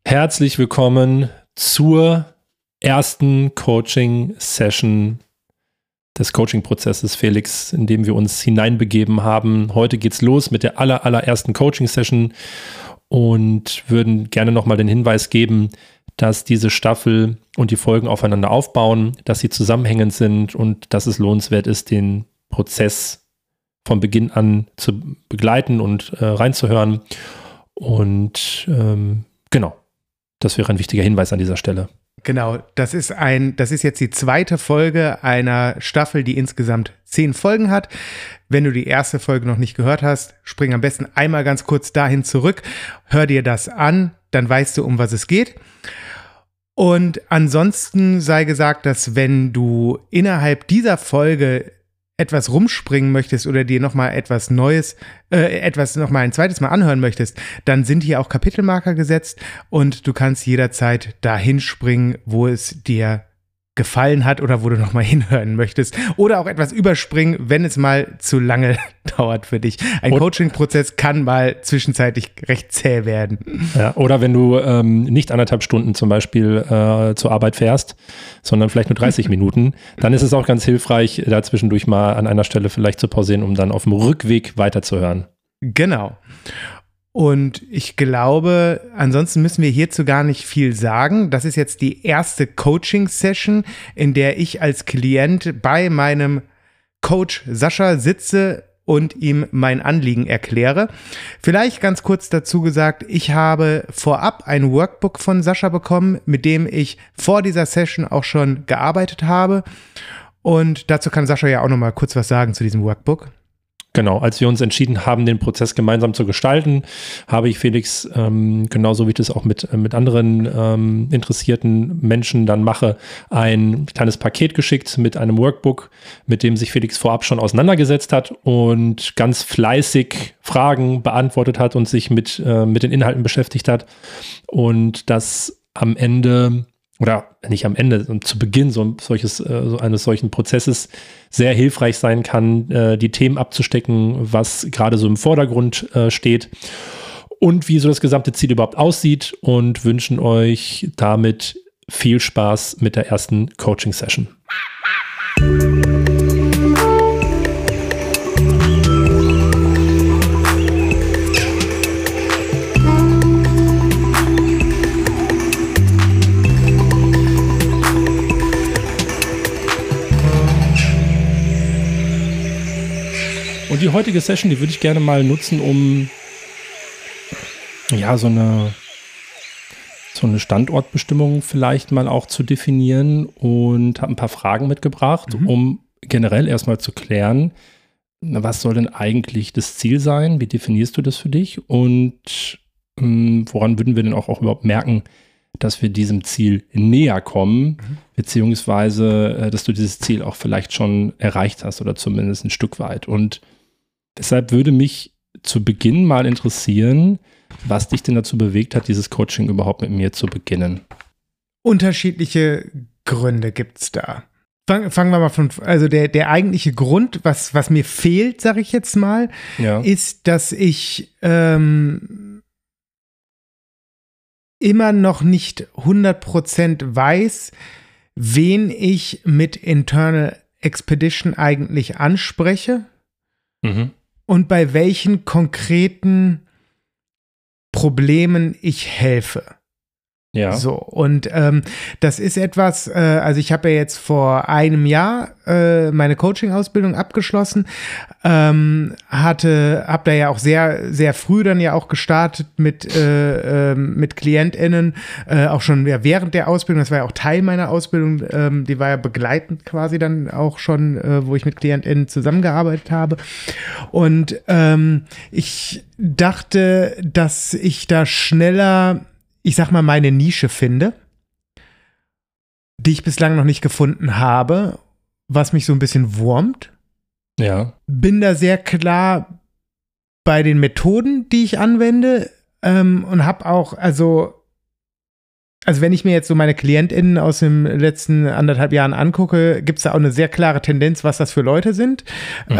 Herzlich willkommen zur ersten Coaching-Session des Coaching-Prozesses, Felix, in dem wir uns hineinbegeben haben. Heute geht's los mit der allerersten Coaching-Session und würden gerne nochmal den Hinweis geben, dass diese Staffel und die Folgen aufeinander aufbauen, dass sie zusammenhängend sind und dass es lohnenswert ist, den Prozess von Beginn an zu begleiten und reinzuhören. Und genau. Das wäre ein wichtiger Hinweis an dieser Stelle. Genau, das ist jetzt die zweite Folge einer Staffel, die insgesamt 10 Folgen hat. Wenn du die erste Folge noch nicht gehört hast, spring am besten einmal ganz kurz dahin zurück, hör dir das an, dann weißt du, um was es geht. Und ansonsten sei gesagt, dass wenn du innerhalb dieser Folge etwas rumspringen möchtest oder dir nochmal etwas Neues, nochmal ein zweites Mal anhören möchtest, dann sind hier auch Kapitelmarker gesetzt und du kannst jederzeit dahin springen, wo es dir gefallen hat oder wo du nochmal hinhören möchtest oder auch etwas überspringen, wenn es mal zu lange dauert für dich. Ein Coaching-Prozess kann mal zwischenzeitlich recht zäh werden. Ja, oder wenn du nicht 1,5 Stunden zum Beispiel zur Arbeit fährst, sondern vielleicht nur 30 Minuten, dann ist es auch ganz hilfreich, da zwischendurch mal an einer Stelle vielleicht zu pausieren, um dann auf dem Rückweg weiterzuhören. Genau. Und ich glaube, ansonsten müssen wir hierzu gar nicht viel sagen. Das ist jetzt die erste Coaching-Session, in der ich als Klient bei meinem Coach Sascha sitze und ihm mein Anliegen erkläre. Vielleicht ganz kurz dazu gesagt, ich habe vorab ein Workbook von Sascha bekommen, mit dem ich vor dieser Session auch schon gearbeitet habe. Und dazu kann Sascha ja auch noch mal kurz was sagen zu diesem Workbook. Genau, als wir uns entschieden haben, den Prozess gemeinsam zu gestalten, habe ich Felix, genauso wie ich das auch mit anderen interessierten Menschen dann mache, ein kleines Paket geschickt mit einem Workbook, mit dem sich Felix vorab schon auseinandergesetzt hat und ganz fleißig Fragen beantwortet hat und sich mit den Inhalten beschäftigt hat und das am Ende oder nicht am Ende, zu Beginn so eines solchen Prozesses sehr hilfreich sein kann, die Themen abzustecken, was gerade so im Vordergrund steht und wie so das gesamte Ziel überhaupt aussieht und wünschen euch damit viel Spaß mit der ersten Coaching-Session. Und die heutige Session, die würde ich gerne mal nutzen, um ja so eine Standortbestimmung vielleicht mal auch zu definieren und habe ein paar Fragen mitgebracht, um generell erstmal zu klären, was soll denn eigentlich das Ziel sein? Wie definierst du das für dich? Und woran würden wir denn auch überhaupt merken, dass wir diesem Ziel näher kommen, beziehungsweise dass du dieses Ziel auch vielleicht schon erreicht hast oder zumindest ein Stück weit. Und deshalb würde mich zu Beginn mal interessieren, was dich denn dazu bewegt hat, dieses Coaching überhaupt mit mir zu beginnen. Unterschiedliche Gründe gibt es da. Fangen wir mal von, also der eigentliche Grund, was mir fehlt, sage ich jetzt mal, ist, dass ich immer noch nicht 100% weiß, wen ich mit Internal Expedition eigentlich anspreche. Und bei welchen konkreten Problemen ich helfe. Ja. So, und das ist etwas, also ich habe ja jetzt vor einem Jahr meine Coaching-Ausbildung abgeschlossen, habe da ja auch sehr, sehr früh dann ja auch gestartet mit KlientInnen, auch schon während der Ausbildung, das war ja auch Teil meiner Ausbildung, die war ja begleitend quasi dann auch schon, wo ich mit KlientInnen zusammengearbeitet habe. Und ich dachte, dass ich da schneller, ich sag mal, meine Nische finde, die ich bislang noch nicht gefunden habe, was mich so ein bisschen wurmt. Ja. Bin da sehr klar bei den Methoden, die ich anwende, und habe auch, also wenn ich mir jetzt so meine KlientInnen aus den letzten 1,5 Jahren angucke, gibt es da auch eine sehr klare Tendenz, was das für Leute sind.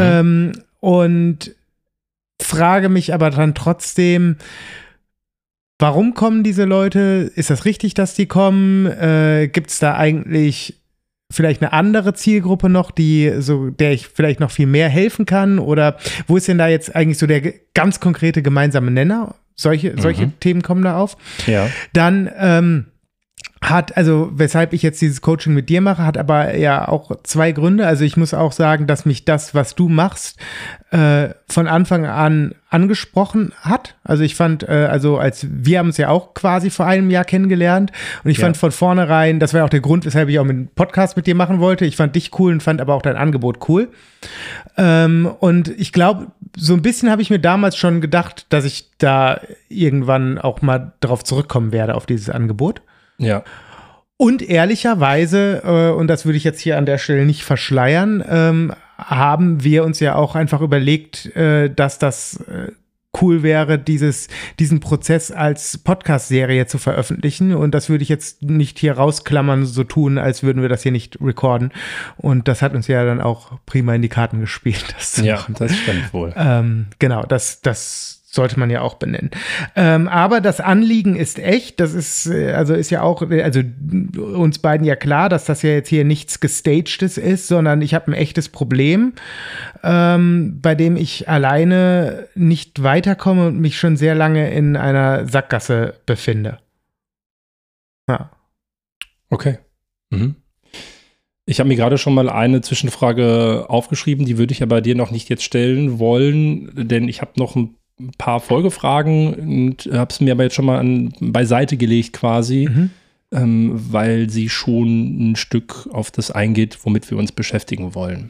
Und frage mich aber dann trotzdem, Warum kommen diese Leute? Ist das richtig, dass die kommen? Gibt es da eigentlich vielleicht eine andere Zielgruppe noch, der ich vielleicht noch viel mehr helfen kann? Oder wo ist denn da jetzt eigentlich so der ganz konkrete gemeinsame Nenner? Solche Themen kommen da auf. Ja. Dann weshalb ich jetzt dieses Coaching mit dir mache, hat aber ja auch 2 Gründe. Also ich muss auch sagen, dass mich das, was du machst, von Anfang an angesprochen hat. Also ich fand, wir haben uns ja auch quasi vor einem Jahr kennengelernt und ich fand von vornherein, das war auch der Grund, weshalb ich auch einen Podcast mit dir machen wollte. Ich fand dich cool und fand aber auch dein Angebot cool. Und ich glaube, so ein bisschen habe ich mir damals schon gedacht, dass ich da irgendwann auch mal drauf zurückkommen werde, auf dieses Angebot. Ja. Und ehrlicherweise, und das würde ich jetzt hier an der Stelle nicht verschleiern, haben wir uns ja auch einfach überlegt, dass das cool wäre, diesen Prozess als Podcast-Serie zu veröffentlichen. Und das würde ich jetzt nicht hier rausklammern, so tun, als würden wir das hier nicht recorden. Und das hat uns ja dann auch prima in die Karten gespielt, das zu machen. Ja, das stimmt wohl. Genau, das sollte man ja auch benennen. Aber das Anliegen ist echt. Das ist ja auch, uns beiden ja klar, dass das ja jetzt hier nichts Gestagtes ist, sondern ich habe ein echtes Problem, bei dem ich alleine nicht weiterkomme und mich schon sehr lange in einer Sackgasse befinde. Ja. Okay. Mhm. Ich habe mir gerade schon mal eine Zwischenfrage aufgeschrieben, die würde ich aber dir noch nicht jetzt stellen wollen, denn ich habe noch ein paar Folgefragen und habe es mir aber jetzt schon mal beiseite gelegt quasi, weil sie schon ein Stück auf das eingeht, womit wir uns beschäftigen wollen.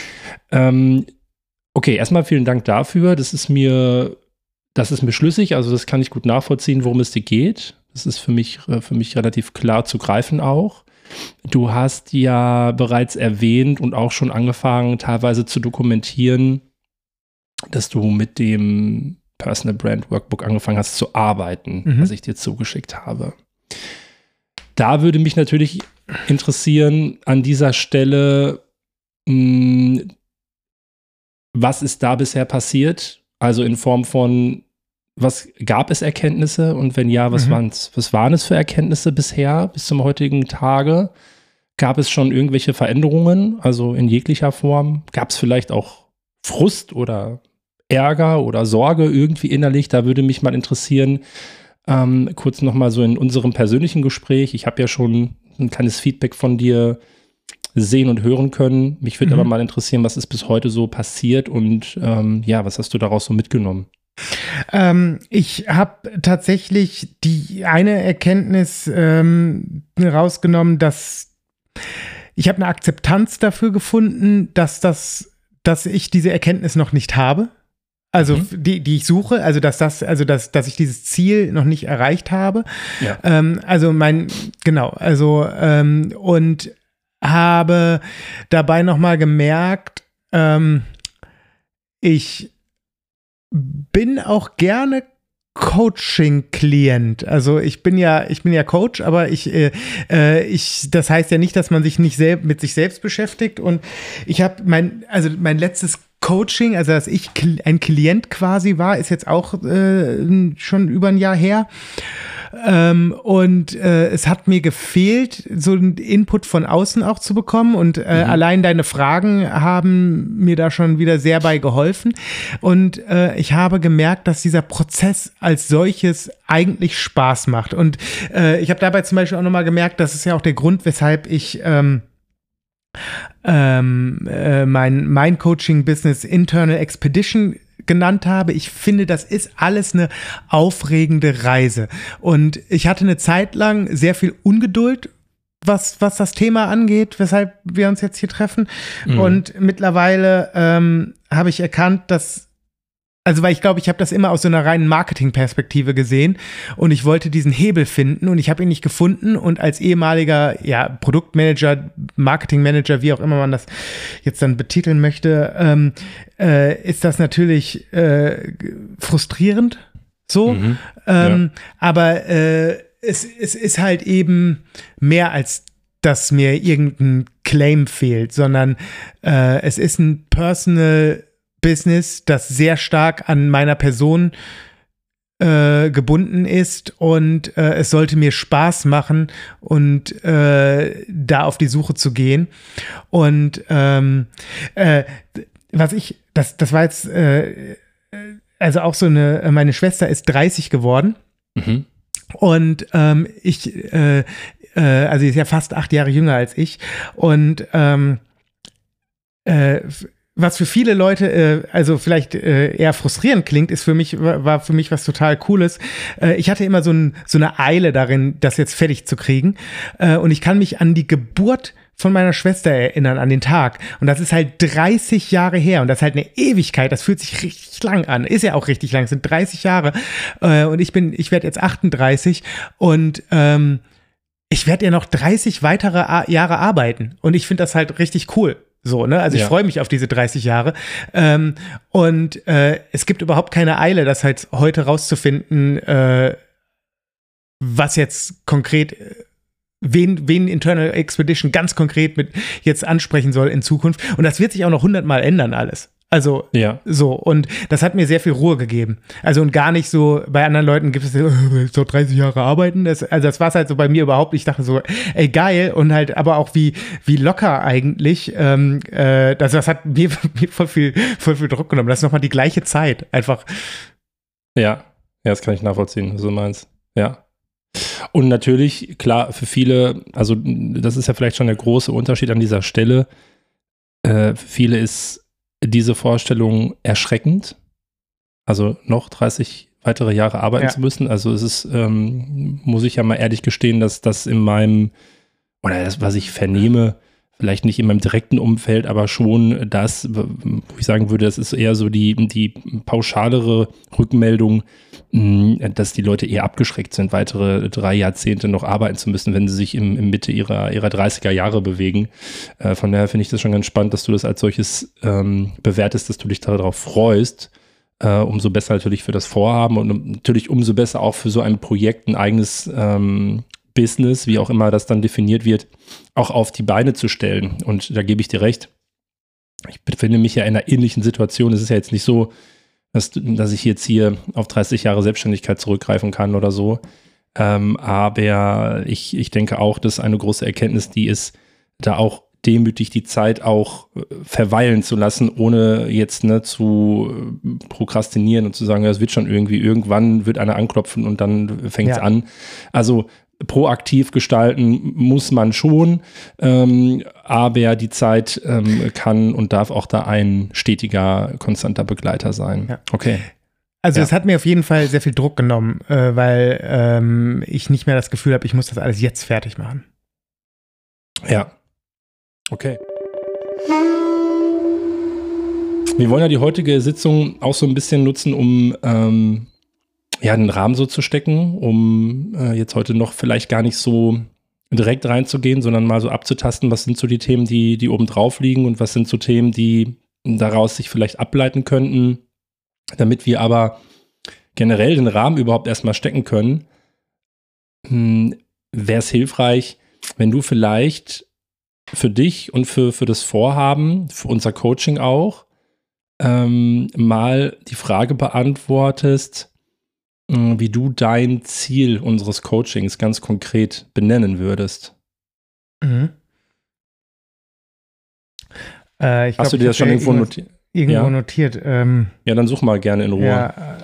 Okay, erstmal vielen Dank dafür. Das ist mir schlüssig, also das kann ich gut nachvollziehen, worum es dir geht. Das ist für mich relativ klar zu greifen auch. Du hast ja bereits erwähnt und auch schon angefangen, teilweise zu dokumentieren, dass du mit dem Personal Brand Workbook angefangen hast zu arbeiten, was ich dir zugeschickt habe. Da würde mich natürlich interessieren an dieser Stelle, was ist da bisher passiert? Also in Form von, was gab es Erkenntnisse und wenn ja, was waren es für Erkenntnisse bisher bis zum heutigen Tage? Gab es schon irgendwelche Veränderungen, also in jeglicher Form? Gab es vielleicht auch Frust oder Ärger oder Sorge irgendwie innerlich? Da würde mich mal interessieren, kurz nochmal so in unserem persönlichen Gespräch. Ich habe ja schon ein kleines Feedback von dir sehen und hören können. Mich würde aber mal interessieren, was ist bis heute so passiert und was hast du daraus so mitgenommen? Ich habe tatsächlich die eine Erkenntnis rausgenommen, dass ich habe eine Akzeptanz dafür gefunden, dass ich diese Erkenntnis noch nicht habe. Also die ich suche, dass ich dieses Ziel noch nicht erreicht habe. Ja. Und habe dabei nochmal gemerkt, ich bin auch gerne Coaching-Klient. Also ich bin ja Coach, aber das heißt ja nicht, dass man sich nicht mit sich selbst beschäftigt. Und ich habe mein letztes Coaching, also dass ich ein Klient quasi war, ist jetzt auch schon über ein Jahr her. Es hat mir gefehlt, so einen Input von außen auch zu bekommen und allein deine Fragen haben mir da schon wieder sehr bei geholfen und ich habe gemerkt, dass dieser Prozess als solches eigentlich Spaß macht und ich habe dabei zum Beispiel auch nochmal gemerkt, das ist ja auch der Grund, weshalb ich mein Coaching-Business Internal Expedition genannt habe. Ich finde, das ist alles eine aufregende Reise. Und ich hatte eine Zeit lang sehr viel Ungeduld, was das Thema angeht, weshalb wir uns jetzt hier treffen. Und mittlerweile habe ich erkannt, weil ich glaube, ich habe das immer aus so einer reinen Marketing-Perspektive gesehen und ich wollte diesen Hebel finden und ich habe ihn nicht gefunden und als ehemaliger Produktmanager, Marketingmanager, wie auch immer man das jetzt dann betiteln möchte, ist das natürlich frustrierend so, aber es ist halt eben mehr als dass mir irgendein Claim fehlt, sondern es ist ein Personal Business, das sehr stark an meiner Person gebunden ist und es sollte mir Spaß machen und da auf die Suche zu gehen. Und das war jetzt also auch so meine Schwester ist 30 geworden. Mhm. Und also sie ist ja fast 8 Jahre jünger als ich. Und was für viele Leute also vielleicht eher frustrierend klingt, war für mich was total Cooles. Ich hatte immer so eine Eile darin, das jetzt fertig zu kriegen. Und ich kann mich an die Geburt von meiner Schwester erinnern, an den Tag. Und das ist halt 30 Jahre her. Und das ist halt eine Ewigkeit. Das fühlt sich richtig lang an. Ist ja auch richtig lang. Es sind 30 Jahre. Und ich werde jetzt 38. Und ich werde ja noch 30 weitere Jahre arbeiten. Und ich finde das halt richtig cool. So, ne? Also ich freue mich auf diese 30 Jahre. Und es gibt überhaupt keine Eile, das halt heute rauszufinden, was jetzt konkret, wen Internal Expedition ganz konkret mit jetzt ansprechen soll in Zukunft. Und das wird sich auch noch 100-mal ändern alles. Also, so. Und das hat mir sehr viel Ruhe gegeben. Also, und gar nicht so, bei anderen Leuten gibt es so 30 Jahre arbeiten. Das war es halt so bei mir überhaupt. Ich dachte so, ey, geil. Und halt, aber auch wie locker eigentlich. Das hat mir voll viel Druck genommen. Das ist nochmal die gleiche Zeit. Einfach. Ja, das kann ich nachvollziehen, was du meinst. Ja. Und natürlich, klar, für viele, also, das ist ja vielleicht schon der große Unterschied an dieser Stelle. Für viele ist diese Vorstellung erschreckend, also noch 30 weitere Jahre arbeiten zu müssen. Also es ist, muss ich ja mal ehrlich gestehen, dass das in meinem, oder das, was ich vernehme, vielleicht nicht in meinem direkten Umfeld, aber schon das, wo ich sagen würde, das ist eher so die pauschalere Rückmeldung, dass die Leute eher abgeschreckt sind, weitere 3 Jahrzehnte noch arbeiten zu müssen, wenn sie sich im Mitte ihrer 30er Jahre bewegen. Von daher finde ich das schon ganz spannend, dass du das als solches bewertest, dass du dich darauf freust. Umso besser natürlich für das Vorhaben und natürlich umso besser auch für so ein Projekt, ein eigenes Business, wie auch immer das dann definiert wird, auch auf die Beine zu stellen. Und da gebe ich dir recht. Ich befinde mich ja in einer ähnlichen Situation. Es ist ja jetzt nicht so, dass ich jetzt hier auf 30 Jahre Selbstständigkeit zurückgreifen kann oder so. Aber ich denke auch, dass eine große Erkenntnis, die ist, da auch demütig die Zeit auch verweilen zu lassen, ohne jetzt zu prokrastinieren und zu sagen, es wird schon irgendwann wird einer anklopfen und dann fängt es an. Also proaktiv gestalten muss man schon, aber die Zeit kann und darf auch da ein stetiger, konstanter Begleiter sein. Ja. Okay. Also es hat mir auf jeden Fall sehr viel Druck genommen, weil ich nicht mehr das Gefühl habe, ich muss das alles jetzt fertig machen. Ja. Okay. Wir wollen ja die heutige Sitzung auch so ein bisschen nutzen, um den Rahmen so zu stecken, um jetzt heute noch vielleicht gar nicht so direkt reinzugehen, sondern mal so abzutasten, was sind so die Themen, die oben drauf liegen und was sind so Themen, die daraus sich vielleicht ableiten könnten, damit wir aber generell den Rahmen überhaupt erstmal stecken können, wäre es hilfreich, wenn du vielleicht für dich und für das Vorhaben, für unser Coaching auch, mal die Frage beantwortest, wie du dein Ziel unseres Coachings ganz konkret benennen würdest. Mhm. Hast du dir das schon irgendwo notiert? Irgendwo notiert. Ja, dann such mal gerne in Ruhe. Ja,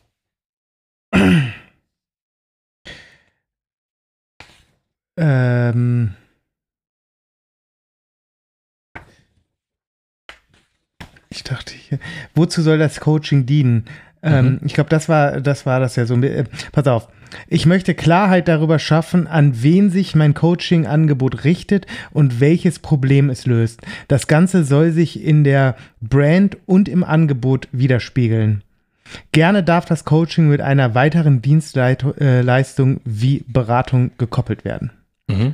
ich dachte, wozu soll das Coaching dienen? Ich glaube, das war das ja so. Pass auf. Ich möchte Klarheit darüber schaffen, an wen sich mein Coaching-Angebot richtet und welches Problem es löst. Das Ganze soll sich in der Brand und im Angebot widerspiegeln. Gerne darf das Coaching mit einer weiteren Dienstleistung wie Beratung gekoppelt werden. Mhm.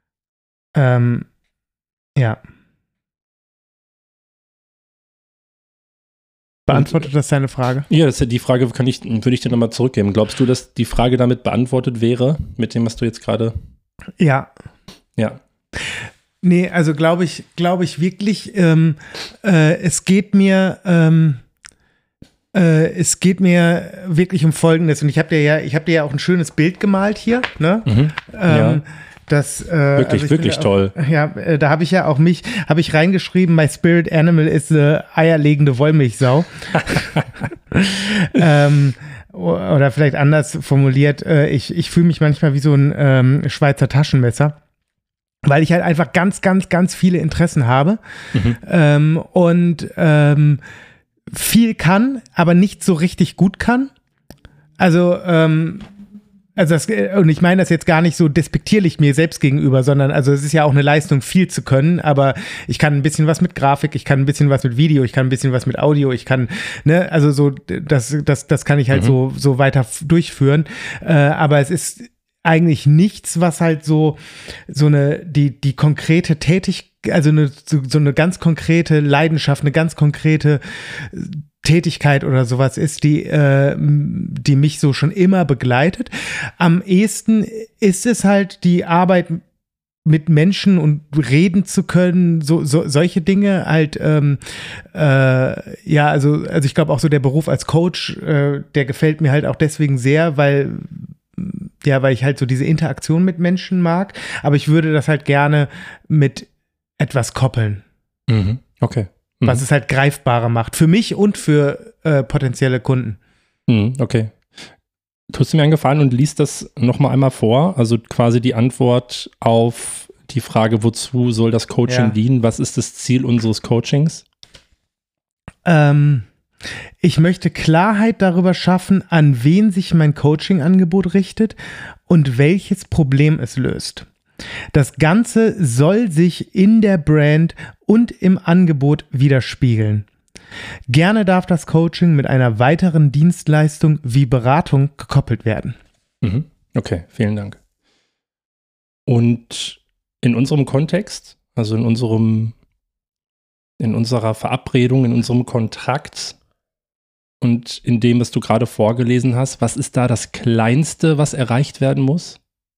Ja. Beantwortet das deine Frage? Ja, die Frage würde ich dir nochmal zurückgeben. Glaubst du, dass die Frage damit beantwortet wäre, mit dem, was du jetzt gerade... Ja. Ja. Nee, also glaube ich wirklich, es geht mir Es geht mir wirklich um Folgendes und ich habe dir ja auch ein schönes Bild gemalt hier, ne? Ja. Das wirklich toll. Ja, da habe ich ja auch habe ich reingeschrieben, my spirit animal is eine eierlegende Wollmilchsau. Oder vielleicht anders formuliert, ich fühle mich manchmal wie so ein Schweizer Taschenmesser. Weil ich halt einfach ganz, ganz, ganz viele Interessen habe und viel kann, aber nicht so richtig gut kann. Also und ich meine das jetzt gar nicht so despektierlich mir selbst gegenüber, sondern also es ist ja auch eine Leistung, viel zu können, aber ich kann ein bisschen was mit Grafik, ich kann ein bisschen was mit Video, ich kann ein bisschen was mit Audio, ich kann, ne, also so, das kann ich halt so weiter durchführen, aber es ist eigentlich nichts, was halt so die konkrete also so eine ganz konkrete Leidenschaft, eine ganz konkrete Tätigkeit oder sowas ist, die mich so schon immer begleitet. Am ehesten ist es halt die Arbeit mit Menschen und reden zu können, solche Dinge halt, ja, also ich glaube auch so der Beruf als Coach, der gefällt mir halt auch deswegen sehr, weil ich halt so diese Interaktion mit Menschen mag, aber ich würde das halt gerne mit etwas koppeln. Okay. Was es halt greifbarer macht, für mich und für potenzielle Kunden. Okay. Tust du mir einen Gefallen und liest das nochmal einmal vor? Also quasi die Antwort auf die Frage, wozu soll das Coaching dienen? Was ist das Ziel unseres Coachings? Ich möchte Klarheit darüber schaffen, an wen sich mein Coaching-Angebot richtet und welches Problem es löst. Das Ganze soll sich in der Brand und im Angebot widerspiegeln. Gerne darf das Coaching mit einer weiteren Dienstleistung wie Beratung gekoppelt werden. Okay, vielen Dank. Und in unserem Kontext, also in unserer Verabredung, in unserem Kontrakt und in dem, was du gerade vorgelesen hast, was ist da das Kleinste, was erreicht werden muss?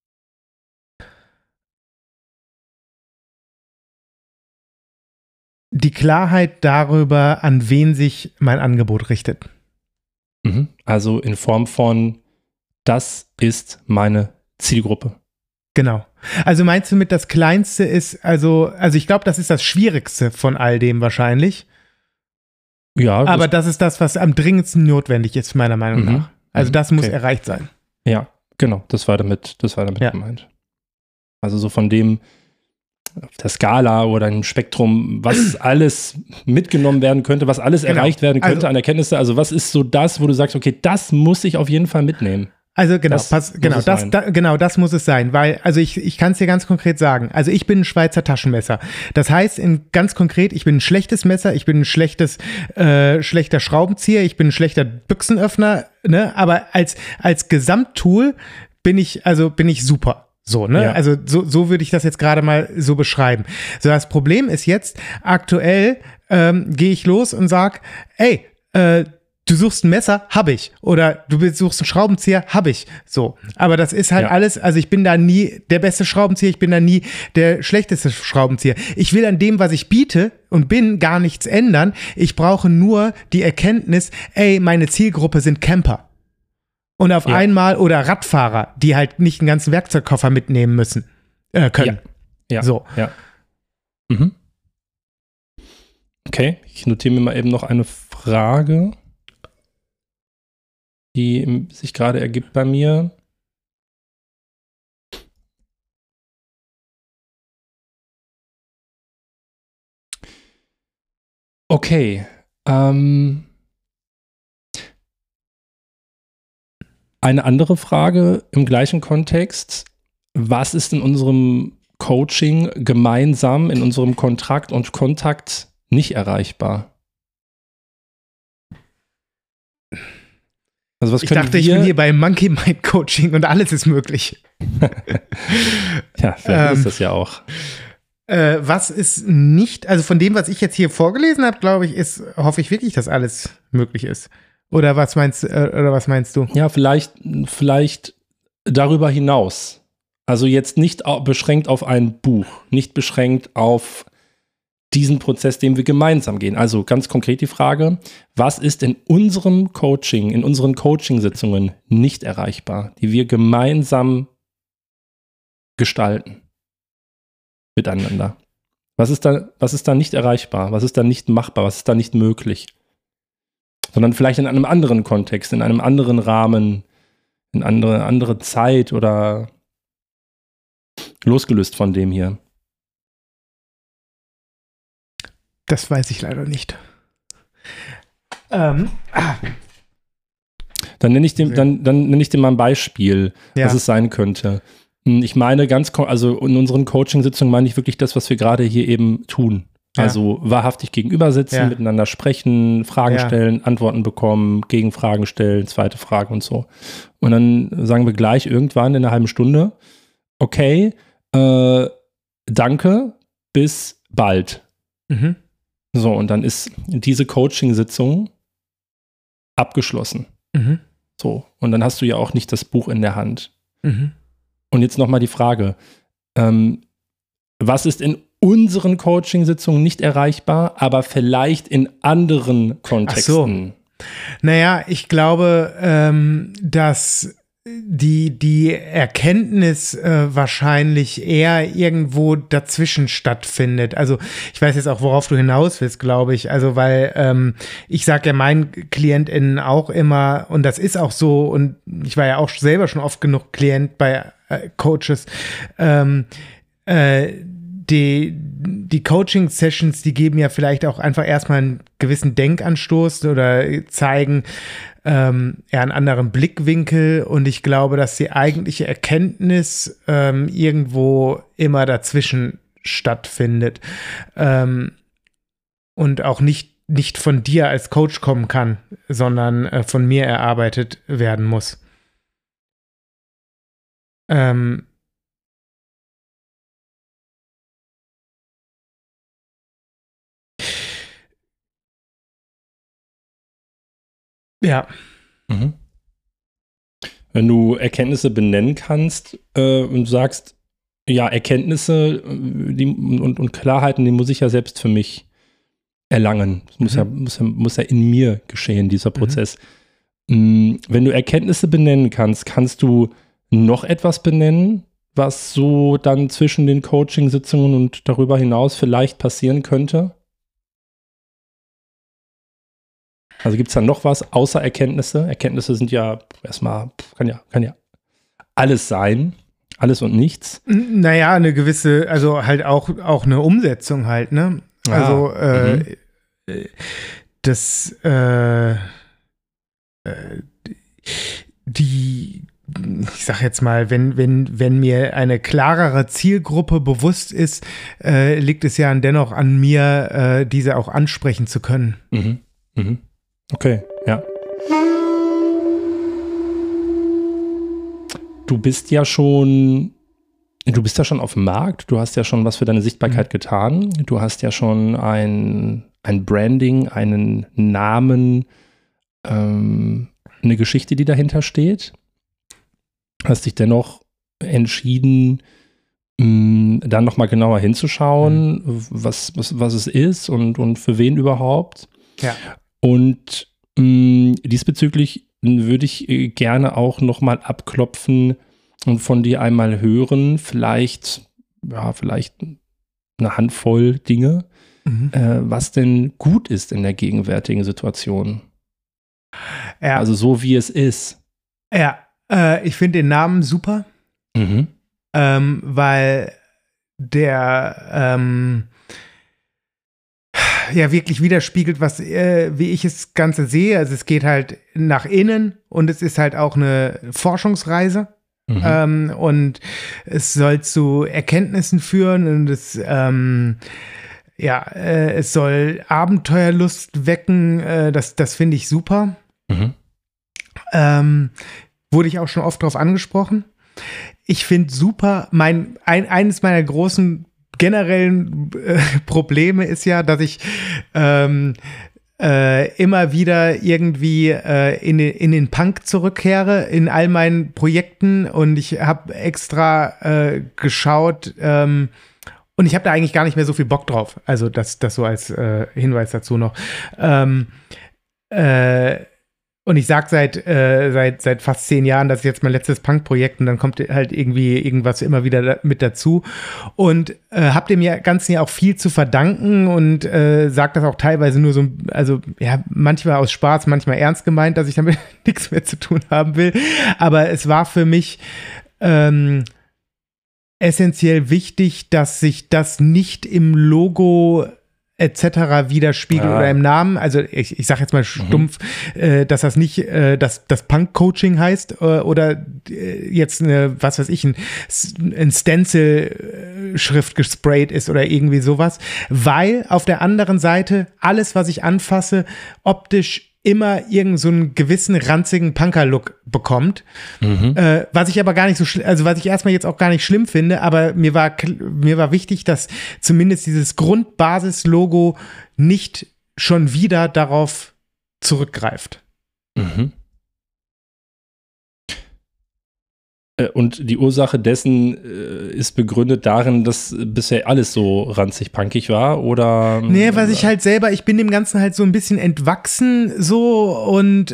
Die Klarheit darüber, an wen sich mein Angebot richtet. Also in Form von, das ist meine Zielgruppe. Genau. Also meinst du mit das Kleinste ist, also ich glaube, das ist das Schwierigste von all dem wahrscheinlich. Ja. Aber das ist das, was am dringendsten notwendig ist, meiner Meinung nach. Also das muss erreicht sein. Ja, genau. Das war damit gemeint. Also so von dem, auf der Skala oder im Spektrum, was alles mitgenommen werden könnte, was alles erreicht werden könnte an Erkenntnisse. Also was ist so das, wo du sagst, okay, das muss ich auf jeden Fall mitnehmen. Also das muss es sein, weil, also ich kann es dir ganz konkret sagen, also ich bin ein Schweizer Taschenmesser. Das heißt, ganz konkret, ich bin ein schlechtes Messer, ich bin ein schlechter Schraubenzieher, ich bin ein schlechter Büchsenöffner, ne? Aber als Gesamttool bin ich super. So, ne? Ja. Also so würde ich das jetzt gerade mal so beschreiben. So, das Problem ist jetzt, aktuell gehe ich los und sag, ey, du suchst ein Messer, hab ich. Oder du suchst einen Schraubenzieher, hab ich. So. Aber das ist halt alles, also ich bin da nie der beste Schraubenzieher, ich bin da nie der schlechteste Schraubenzieher. Ich will an dem, was ich biete und bin, gar nichts ändern. Ich brauche nur die Erkenntnis, ey, meine Zielgruppe sind Camper. Und auf einmal, oder Radfahrer, die halt nicht einen ganzen Werkzeugkoffer mitnehmen können. Ja. So. Ja. Okay, ich notiere mir mal eben noch eine Frage, die sich gerade ergibt bei mir. Okay. Eine andere Frage im gleichen Kontext. Was ist in unserem Coaching gemeinsam, in unserem Kontrakt und Kontakt nicht erreichbar? Also was ich dachte, ich bin hier bei Monkey Mind Coaching und alles ist möglich. Ja, vielleicht ist das ja auch. Was ist nicht, also von dem, was ich jetzt hier vorgelesen habe, glaube ich, hoffe ich wirklich, dass alles möglich ist. Oder was meinst du? Ja, vielleicht darüber hinaus. Also jetzt nicht beschränkt auf ein Buch, nicht beschränkt auf diesen Prozess, den wir gemeinsam gehen. Also ganz konkret die Frage, was ist in unserem Coaching, in unseren Coaching-Sitzungen nicht erreichbar, die wir gemeinsam gestalten miteinander? Was ist da nicht erreichbar? Was ist da nicht machbar? Was ist da nicht möglich? Sondern vielleicht in einem anderen Kontext, in einem anderen Rahmen, in andere Zeit oder losgelöst von dem hier. Das weiß ich leider nicht. Dann nenne ich dir mal ein Beispiel, was es sein könnte. Ich meine also in unseren Coaching-Sitzungen meine ich wirklich das, was wir gerade hier eben tun. Also wahrhaftig gegenüber sitzen, miteinander sprechen, Fragen stellen, Antworten bekommen, Gegenfragen stellen, zweite Fragen und so. Und dann sagen wir gleich irgendwann in einer halben Stunde, okay, danke, bis bald. Mhm. So, und dann ist diese Coaching-Sitzung abgeschlossen. Mhm. So, und dann hast du ja auch nicht das Buch in der Hand. Mhm. Und jetzt nochmal die Frage, was ist in unseren Coaching-Sitzungen nicht erreichbar, aber vielleicht in anderen Kontexten? Ach so. Naja, ich glaube, dass die Erkenntnis wahrscheinlich eher irgendwo dazwischen stattfindet. Also ich weiß jetzt auch, worauf du hinaus willst, glaube ich. Also weil ich sage ja meinen KlientInnen auch immer, und das ist auch so, und ich war ja auch selber schon oft genug Klient bei Coaches, die Coaching-Sessions, die geben ja vielleicht auch einfach erstmal einen gewissen Denkanstoß oder zeigen eher einen anderen Blickwinkel, und ich glaube, dass die eigentliche Erkenntnis irgendwo immer dazwischen stattfindet und auch nicht von dir als Coach kommen kann, sondern von mir erarbeitet werden muss. Ja. Mhm. Wenn du Erkenntnisse benennen kannst und sagst, ja, Erkenntnisse und Klarheiten, die muss ich ja selbst für mich erlangen. Das muss ja in mir geschehen, dieser Prozess. Wenn du Erkenntnisse benennen kannst, kannst du noch etwas benennen, was so dann zwischen den Coaching-Sitzungen und darüber hinaus vielleicht passieren könnte? Also gibt es da noch was außer Erkenntnisse? Erkenntnisse sind ja erstmal, kann ja alles sein, alles und nichts. Naja, eine gewisse, also halt auch eine Umsetzung halt, ne? Also ich sag jetzt mal, wenn mir eine klarere Zielgruppe bewusst ist, liegt es ja dennoch an mir, diese auch ansprechen zu können. Mhm. Mhm. Okay, ja. Du bist ja schon auf dem Markt, du hast ja schon was für deine Sichtbarkeit getan, du hast ja schon ein Branding, einen Namen, eine Geschichte, die dahinter steht. Hast dich dennoch entschieden, dann nochmal genauer hinzuschauen, was es ist und für wen überhaupt. Ja. Und diesbezüglich würde ich gerne auch nochmal abklopfen und von dir einmal hören, vielleicht eine Handvoll Dinge, was denn gut ist in der gegenwärtigen Situation. Ja. Also so wie es ist. Ja, ich finde den Namen super, weil der ja wirklich widerspiegelt, wie ich das Ganze sehe. Also es geht halt nach innen und es ist halt auch eine Forschungsreise. Und es soll zu Erkenntnissen führen und es soll Abenteuerlust wecken. Das finde ich super. Wurde ich auch schon oft drauf angesprochen. Ich finde super, eines meiner großen generellen Probleme ist ja, dass ich immer wieder irgendwie in den Punk zurückkehre in all meinen Projekten, und ich habe extra geschaut, Und ich habe da eigentlich gar nicht mehr so viel Bock drauf. Also das so als Hinweis dazu noch. Und ich sag seit fast 10 Jahren, das ist jetzt mein letztes Punk-Projekt und dann kommt halt irgendwie irgendwas immer wieder mit dazu. Und hab dem Ganzen ja auch viel zu verdanken und sag das auch teilweise nur so, also ja, manchmal aus Spaß, manchmal ernst gemeint, dass ich damit nichts mehr zu tun haben will. Aber es war für mich essentiell wichtig, dass sich das nicht im Logo etc. widerspiegelt oder im Namen, also ich sag jetzt mal stumpf, dass das nicht das Punk-Coaching heißt oder jetzt eine, was weiß ich, ein Stencil-Schrift gesprayt ist oder irgendwie sowas, weil auf der anderen Seite alles, was ich anfasse, optisch immer irgend so einen gewissen ranzigen Punker-Look bekommt, was ich aber gar nicht so, also was ich erstmal jetzt auch gar nicht schlimm finde, aber mir war wichtig, dass zumindest dieses Grundbasis-Logo nicht schon wieder darauf zurückgreift. Mhm. Und die Ursache dessen ist begründet darin, dass bisher alles so ranzig punkig war, oder? Nee, was ich halt selber, ich bin dem Ganzen halt so ein bisschen entwachsen so und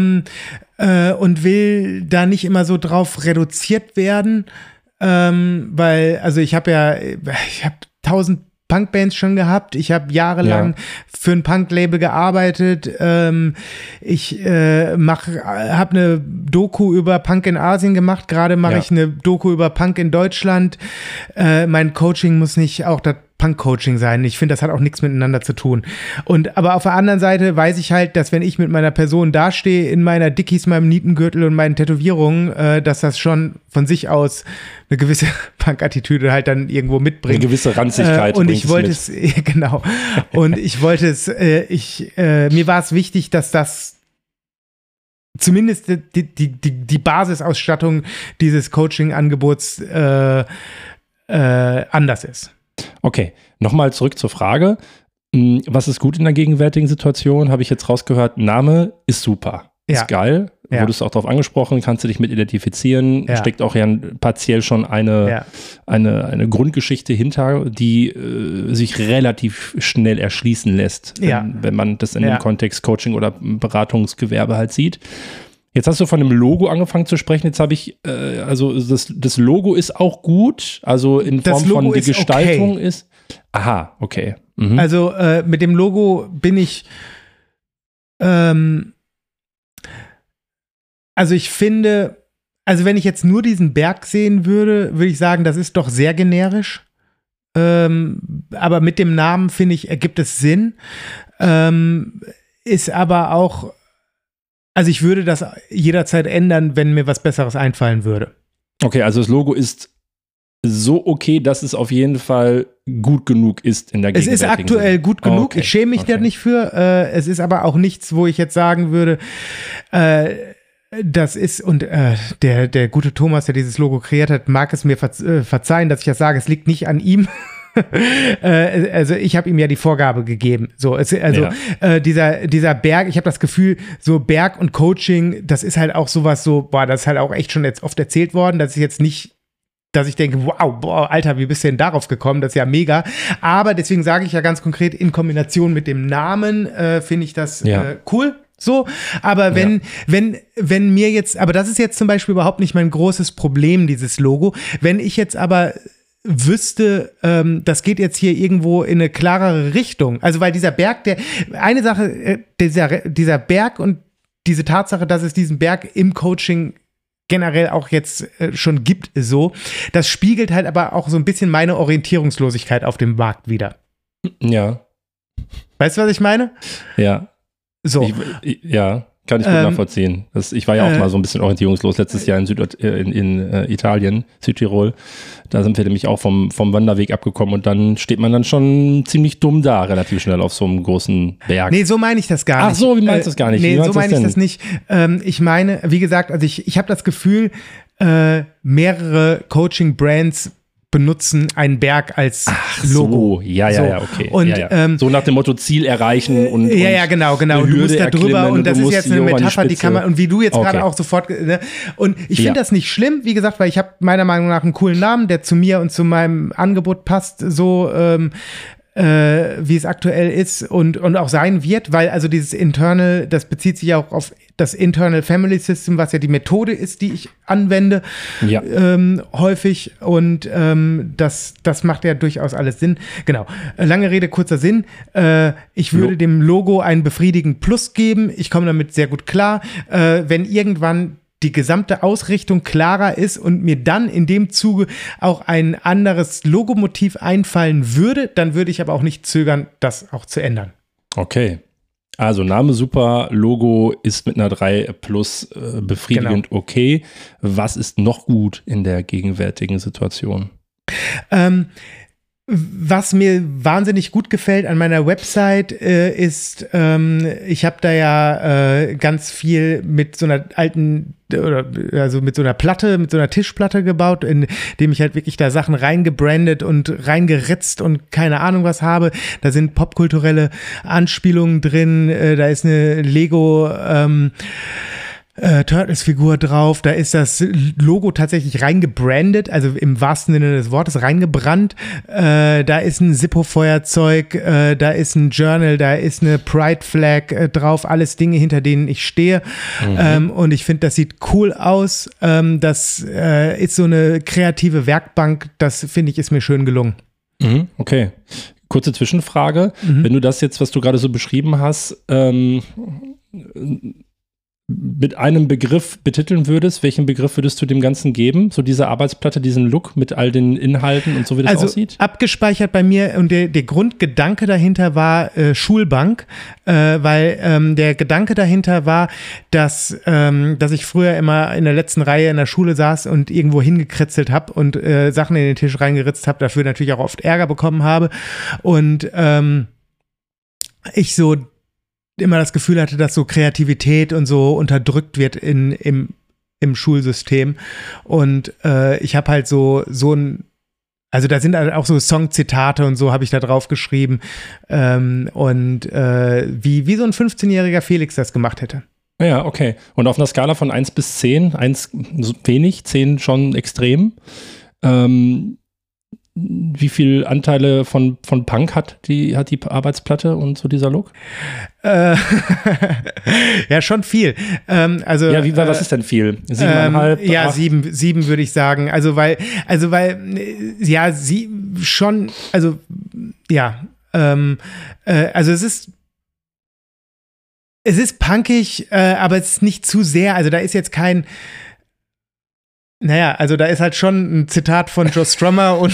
will da nicht immer so drauf reduziert werden, weil, also ich habe 1000 Punkbands schon gehabt. Ich habe jahrelang für ein Punk-Label gearbeitet. Ich habe eine Doku über Punk in Asien gemacht. Gerade mache ich eine Doku über Punk in Deutschland. Mein Coaching muss nicht auch das Punk-Coaching sein. Ich finde, das hat auch nichts miteinander zu tun. Aber auf der anderen Seite weiß ich halt, dass wenn ich mit meiner Person dastehe, in meiner Dickies, meinem Nietengürtel und meinen Tätowierungen, dass das schon von sich aus eine gewisse Punk-Attitüde halt dann irgendwo mitbringt. Eine gewisse Ranzigkeit. Und ich wollte es, genau. Und ich wollte es, mir war es wichtig, dass das zumindest die Basisausstattung dieses Coaching-Angebots anders ist. Okay, nochmal zurück zur Frage. Was ist gut in der gegenwärtigen Situation? Habe ich jetzt rausgehört, Name ist super, ist geil. Wurdest du auch darauf angesprochen, kannst du dich mit identifizieren, steckt auch ja partiell schon eine Grundgeschichte hinter, die sich relativ schnell erschließen lässt, wenn man das in dem Kontext Coaching oder Beratungsgewerbe halt sieht. Jetzt hast du von einem Logo angefangen zu sprechen. Jetzt habe ich, also das Logo ist auch gut, also in Form von die Gestaltung ist. Aha, okay. Mhm. Also mit dem Logo bin ich, also ich finde, also wenn ich jetzt nur diesen Berg sehen würde, würde ich sagen, das ist doch sehr generisch. Aber mit dem Namen, finde ich, ergibt es Sinn. Ist aber auch, also ich würde das jederzeit ändern, wenn mir was Besseres einfallen würde. Okay, also das Logo ist so okay, dass es auf jeden Fall gut genug ist in der gegenwärtigen. Es ist aktuell gut genug. Okay. Ich schäme mich da nicht für. Es ist aber auch nichts, wo ich jetzt sagen würde, das ist, und der gute Thomas, der dieses Logo kreiert hat, mag es mir verzeihen, dass ich das sage. Es liegt nicht an ihm. Also ich habe ihm ja die Vorgabe gegeben. So, dieser Berg, ich habe das Gefühl, so Berg und Coaching, das ist halt auch sowas so, das ist halt auch echt schon jetzt oft erzählt worden, dass ich jetzt nicht, dass ich denke, wow, Alter, wie bist du denn darauf gekommen? Das ist ja mega. Aber deswegen sage ich ja ganz konkret, in Kombination mit dem Namen finde ich das cool. So, aber wenn mir jetzt, aber das ist jetzt zum Beispiel überhaupt nicht mein großes Problem, dieses Logo. Wenn ich jetzt aber wüsste, das geht jetzt hier irgendwo in eine klarere Richtung. Also weil dieser Berg, eine Sache, dieser Berg und diese Tatsache, dass es diesen Berg im Coaching generell auch jetzt schon gibt, so, das spiegelt halt aber auch so ein bisschen meine Orientierungslosigkeit auf dem Markt wider. Ja. Weißt du, was ich meine? Ja. So. Kann ich gut nachvollziehen. Ich war ja auch mal so ein bisschen orientierungslos letztes Jahr in Italien, Südtirol. Da sind wir nämlich auch vom Wanderweg abgekommen und dann steht man dann schon ziemlich dumm da, relativ schnell auf so einem großen Berg. Nee, so meine ich das gar nicht. Ach so, wie meinst du das gar nicht? Nee, so meine ich das nicht. Ich meine, wie gesagt, also ich habe das Gefühl, mehrere Coaching-Brands benutzen einen Berg als Logo. So, ja, okay. Und, ja. So nach dem Motto Ziel erreichen und genau. Und du musst da drüber und das ist jetzt eine Metapher, die kann man, und wie du jetzt gerade auch sofort, ne? Und ich finde das nicht schlimm, wie gesagt, weil ich habe meiner Meinung nach einen coolen Namen, der zu mir und zu meinem Angebot passt, so wie es aktuell ist und auch sein wird, weil also dieses Internal, das bezieht sich auch auf das Internal Family System, was ja die Methode ist, die ich anwende, häufig, und das macht ja durchaus alles Sinn. Genau, lange Rede, kurzer Sinn. Ich würde dem Logo einen befriedigenden Plus geben. Ich komme damit sehr gut klar. Wenn irgendwann die gesamte Ausrichtung klarer ist und mir dann in dem Zuge auch ein anderes Logomotiv einfallen würde, dann würde ich aber auch nicht zögern, das auch zu ändern. Okay. Also Name super, Logo ist mit einer 3 plus befriedigend okay. Was ist noch gut in der gegenwärtigen Situation? Was mir wahnsinnig gut gefällt an meiner Website ist, ich habe da ja ganz viel mit so einer alten, also mit so einer Platte, mit so einer Tischplatte gebaut, in dem ich halt wirklich da Sachen reingebrandet und reingeritzt und keine Ahnung was habe. Da sind popkulturelle Anspielungen drin, da ist eine Lego Turtles-Figur drauf, da ist das Logo tatsächlich reingebrandet, also im wahrsten Sinne des Wortes reingebrannt, da ist ein Zippo-Feuerzeug, da ist ein Journal, da ist eine Pride-Flag drauf, alles Dinge, hinter denen ich stehe, und ich finde, das sieht cool aus, das ist so eine kreative Werkbank, das finde ich, ist mir schön gelungen. Okay. Kurze Zwischenfrage, wenn du das jetzt, was du gerade so beschrieben hast, mit einem Begriff betiteln würdest, welchen Begriff würdest du dem Ganzen geben? So diese Arbeitsplatte, diesen Look mit all den Inhalten und so, wie das aussieht? Abgespeichert bei mir, und der Grundgedanke dahinter war Schulbank, weil der Gedanke dahinter war, dass ich früher immer in der letzten Reihe in der Schule saß und irgendwo hingekritzelt habe und Sachen in den Tisch reingeritzt habe, dafür natürlich auch oft Ärger bekommen habe, und ich so immer das Gefühl hatte, dass so Kreativität und so unterdrückt wird im Schulsystem, und ich habe halt so ein, also da sind halt auch so Songzitate und so habe ich da drauf geschrieben, und wie so ein 15-jähriger Felix das gemacht hätte. Ja, okay. Und auf einer Skala von 1 bis 10, 1 wenig, 10 schon extrem, wie viel Anteile von Punk hat die Arbeitsplatte und so dieser Look? Ja, schon viel. Was ist denn viel? 7,5? Ja, 7 würde ich sagen. Also weil, sie schon, also es ist punkig, aber es ist nicht zu sehr. Also da ist jetzt kein, also da ist halt schon ein Zitat von Joe Strummer und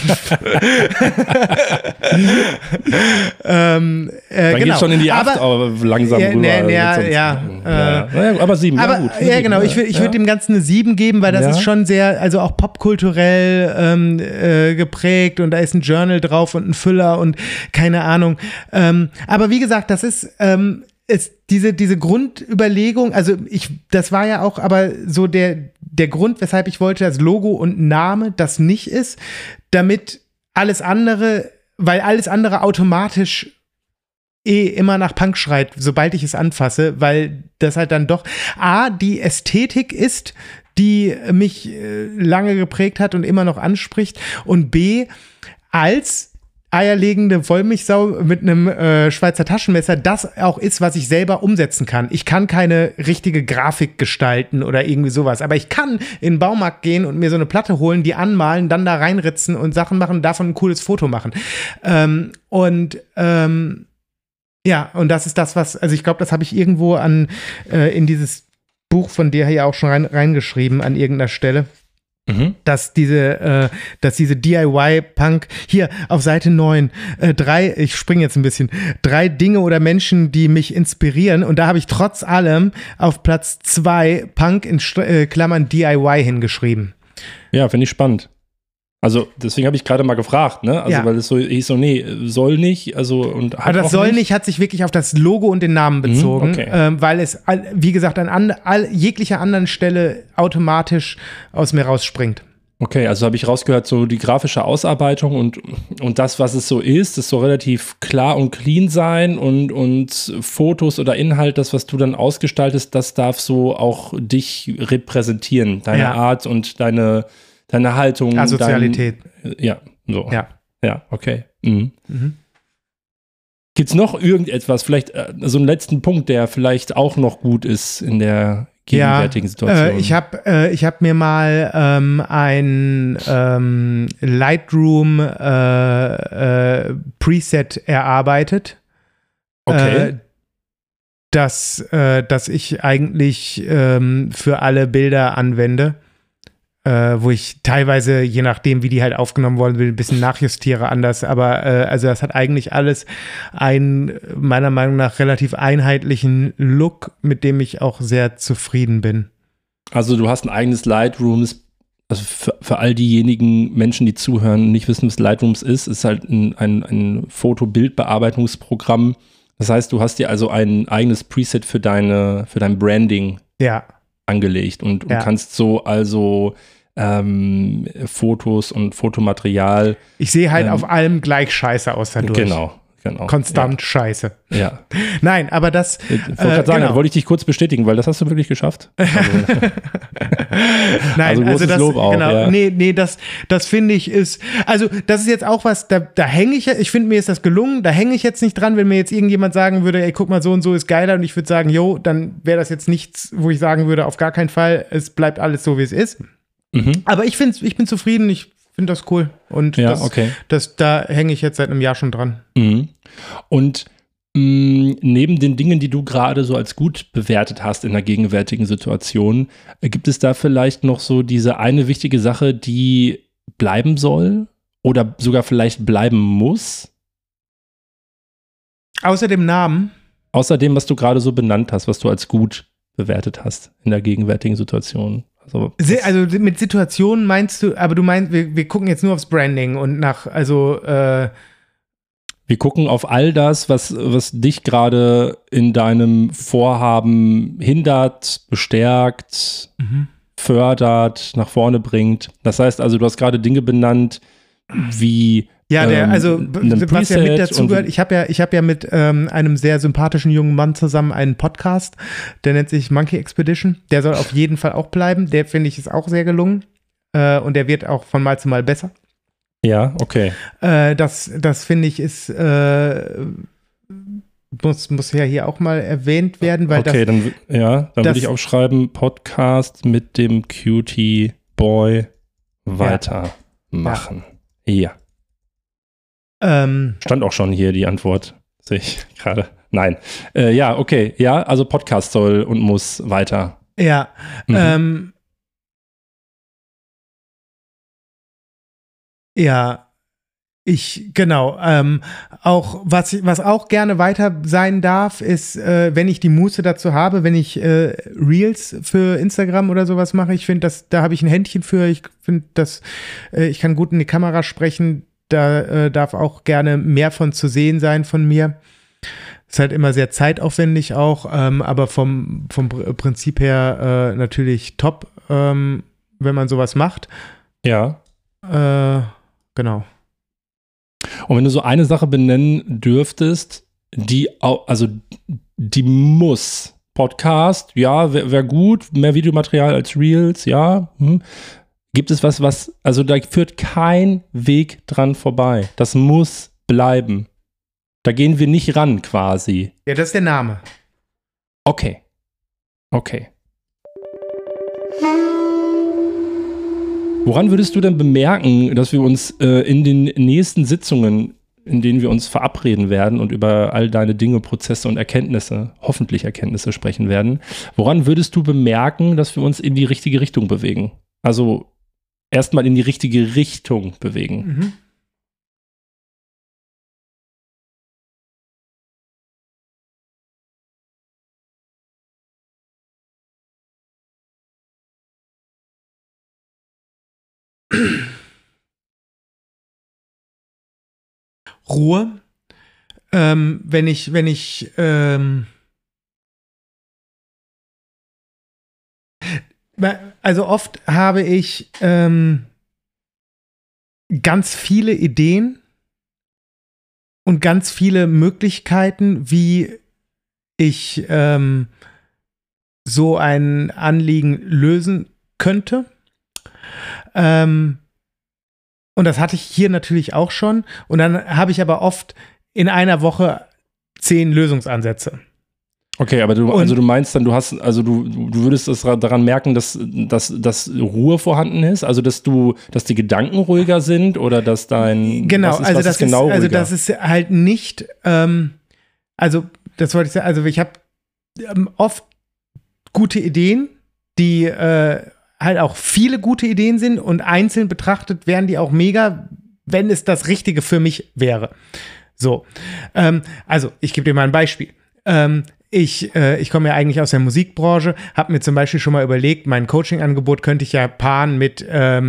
dann geht's schon in die 8, aber langsam rüber. Aber 7, aber, gut. Ja, genau, ich würde dem Ganzen eine 7 geben, weil das ist schon sehr, also auch popkulturell geprägt, und da ist ein Journal drauf und ein Füller und keine Ahnung. Aber wie gesagt, das ist diese Grundüberlegung, also das war ja auch aber so der Grund, weshalb ich wollte, dass Logo und Name das nicht ist, damit weil alles andere automatisch immer nach Punk schreit, sobald ich es anfasse, weil das halt dann doch die Ästhetik ist, die mich lange geprägt hat und immer noch anspricht, und B, als eierlegende Wollmilchsau mit einem Schweizer Taschenmesser das auch ist, was ich selber umsetzen kann. Ich kann keine richtige Grafik gestalten oder irgendwie sowas, aber ich kann in den Baumarkt gehen und mir so eine Platte holen, die anmalen, dann da reinritzen und Sachen machen, davon ein cooles Foto machen. Und das ist das, was, also ich glaube, das habe ich irgendwo in dieses Buch von dir ja auch schon reingeschrieben an irgendeiner Stelle. Dass diese DIY-Punk, hier auf Seite 9, ich springe jetzt ein bisschen, 3 Dinge oder Menschen, die mich inspirieren, und da habe ich trotz allem auf Platz 2 Punk in Klammern DIY hingeschrieben. Ja, finde ich spannend. Also deswegen habe ich gerade mal gefragt, ne? Also weil es so hieß soll nicht, also und hat aber das soll nicht hat sich wirklich auf das Logo und den Namen bezogen, okay. Weil es, wie gesagt, an jeglicher anderen Stelle automatisch aus mir rausspringt. Okay, also habe ich rausgehört, so die grafische Ausarbeitung und das, was es so ist so relativ klar und clean sein und Fotos oder Inhalt, das, was du dann ausgestaltest, das darf so auch dich repräsentieren, deine Art und deine Haltung. Asozialität. Ja, so. Ja. Ja, okay. Gibt es noch irgendetwas, vielleicht so einen letzten Punkt, der vielleicht auch noch gut ist in der gegenwärtigen Situation? Ich hab mir mal ein Lightroom Preset erarbeitet. Okay. Das ich eigentlich für alle Bilder anwende. Wo ich teilweise, je nachdem, wie die halt aufgenommen worden sind, ein bisschen nachjustiere anders. Aber also das hat eigentlich alles einen, meiner Meinung nach, relativ einheitlichen Look, mit dem ich auch sehr zufrieden bin. Also du hast ein eigenes Lightroom, also für all diejenigen Menschen, die zuhören und nicht wissen, was Lightrooms ist halt ein Foto-Bildbearbeitungsprogramm. Das heißt, du hast dir also ein eigenes Preset für dein Branding angelegt und kannst so also Fotos und Fotomaterial. Ich sehe halt auf allem gleich scheiße aus dadurch. Genau. Konstant scheiße. Ja. Nein, aber das. Ich wollte gerade sagen, das wollte ich dich kurz bestätigen, weil das hast du wirklich geschafft. Nein, also das Lob auch, genau. Ja. Nee, das finde ich ist. Also, das ist jetzt auch was, da hänge ich finde, mir ist das gelungen, da hänge ich jetzt nicht dran, wenn mir jetzt irgendjemand sagen würde, ey, guck mal, so und so ist geiler und ich würde sagen, jo, dann wäre das jetzt nichts, wo ich sagen würde, auf gar keinen Fall, es bleibt alles so, wie es ist. Aber ich bin zufrieden, ich finde das cool. Und da hänge ich jetzt seit einem Jahr schon dran. Und neben den Dingen, die du gerade so als gut bewertet hast in der gegenwärtigen Situation, gibt es da vielleicht noch so diese eine wichtige Sache, die bleiben soll oder sogar vielleicht bleiben muss? Außer dem Namen? Außer dem, was du gerade so benannt hast, was du als gut bewertet hast in der gegenwärtigen Situation. Also mit Situationen meinst du, aber du meinst, wir gucken jetzt nur aufs Branding und wir gucken auf all das, was dich gerade in deinem Vorhaben hindert, bestärkt, fördert, nach vorne bringt. Das heißt also, du hast gerade Dinge benannt, wie was ja mit dazu gehört, ich hab ja mit einem sehr sympathischen jungen Mann zusammen einen Podcast, der nennt sich Monkey Expedition. Der soll auf jeden Fall auch bleiben. Der, finde ich, ist auch sehr gelungen. Und der wird auch von Mal zu Mal besser. Ja, okay. Das finde ich ist muss ja hier auch mal erwähnt werden, weil dann würde ich aufschreiben, Podcast mit dem Cutie Boy weitermachen. Ja. Stand auch schon hier die Antwort, sehe ich gerade. Nein. Okay. Ja, also Podcast soll und muss weiter. Ja. Auch was auch gerne weiter sein darf, ist, wenn ich die Muße dazu habe, wenn ich Reels für Instagram oder sowas mache. Ich finde, da habe ich ein Händchen für. Ich finde, ich kann gut in die Kamera sprechen. Da darf auch gerne mehr von zu sehen sein von mir. Ist halt immer sehr zeitaufwendig auch, aber vom Prinzip her natürlich top, wenn man sowas macht. Ja. Genau. Und wenn du so eine Sache benennen dürftest, die muss. Podcast, ja, wäre gut. Mehr Videomaterial als Reels, ja. Gibt es was, also da führt kein Weg dran vorbei. Das muss bleiben. Da gehen wir nicht ran, quasi. Ja, das ist der Name. Okay. Woran würdest du denn bemerken, dass wir uns in den nächsten Sitzungen, in denen wir uns verabreden werden und über all deine Dinge, Prozesse und Erkenntnisse, hoffentlich Erkenntnisse sprechen werden, woran würdest du bemerken, dass wir uns in die richtige Richtung bewegen? Also erstmal in die richtige Richtung bewegen. Ruhe. Also oft habe ich ganz viele Ideen und ganz viele Möglichkeiten, wie ich so ein Anliegen lösen könnte. Und das hatte ich hier natürlich auch schon. Und dann habe ich aber oft in einer Woche 10 Lösungsansätze. Okay, aber du meinst dann, du würdest es daran merken, dass Ruhe vorhanden ist, also dass die Gedanken ruhiger sind oder dass dein genau, das ist halt nicht, also das wollte ich sagen, also ich habe oft gute Ideen, die halt auch viele gute Ideen sind und einzeln betrachtet wären die auch mega, wenn es das Richtige für mich wäre. So, also ich gebe dir mal ein Beispiel. Ich komme ja eigentlich aus der Musikbranche, habe mir zum Beispiel schon mal überlegt, mein Coaching-Angebot könnte ich ja paaren mit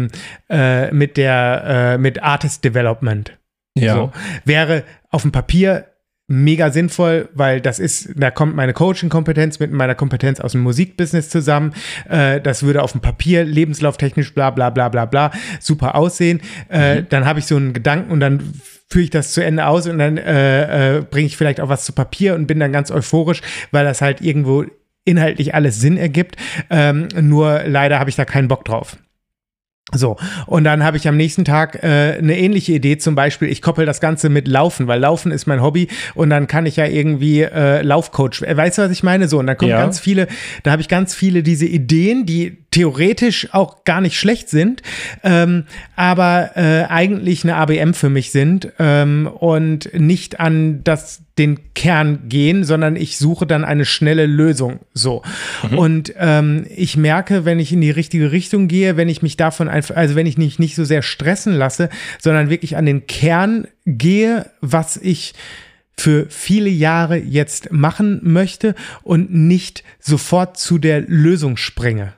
Artist Development. Ja. So. Wäre auf dem Papier mega sinnvoll, weil da kommt meine Coaching-Kompetenz mit meiner Kompetenz aus dem Musikbusiness zusammen. Das würde auf dem Papier lebenslauftechnisch bla bla bla bla bla super aussehen. Dann habe ich so einen Gedanken und dann führe ich das zu Ende aus und dann bringe ich vielleicht auch was zu Papier und bin dann ganz euphorisch, weil das halt irgendwo inhaltlich alles Sinn ergibt. Nur leider habe ich da keinen Bock drauf. So, und dann habe ich am nächsten Tag eine ähnliche Idee, zum Beispiel, ich koppel das Ganze mit Laufen, weil Laufen ist mein Hobby und dann kann ich ja irgendwie Laufcoach, weißt du, was ich meine? So, und dann kommen da habe ich ganz viele diese Ideen, die theoretisch auch gar nicht schlecht sind, aber eigentlich eine ABM für mich sind und nicht an den Kern gehen, sondern ich suche dann eine schnelle Lösung. So. Und ich merke, wenn ich in die richtige Richtung gehe, wenn ich mich davon wenn ich mich nicht so sehr stressen lasse, sondern wirklich an den Kern gehe, was ich für viele Jahre jetzt machen möchte und nicht sofort zu der Lösung springe.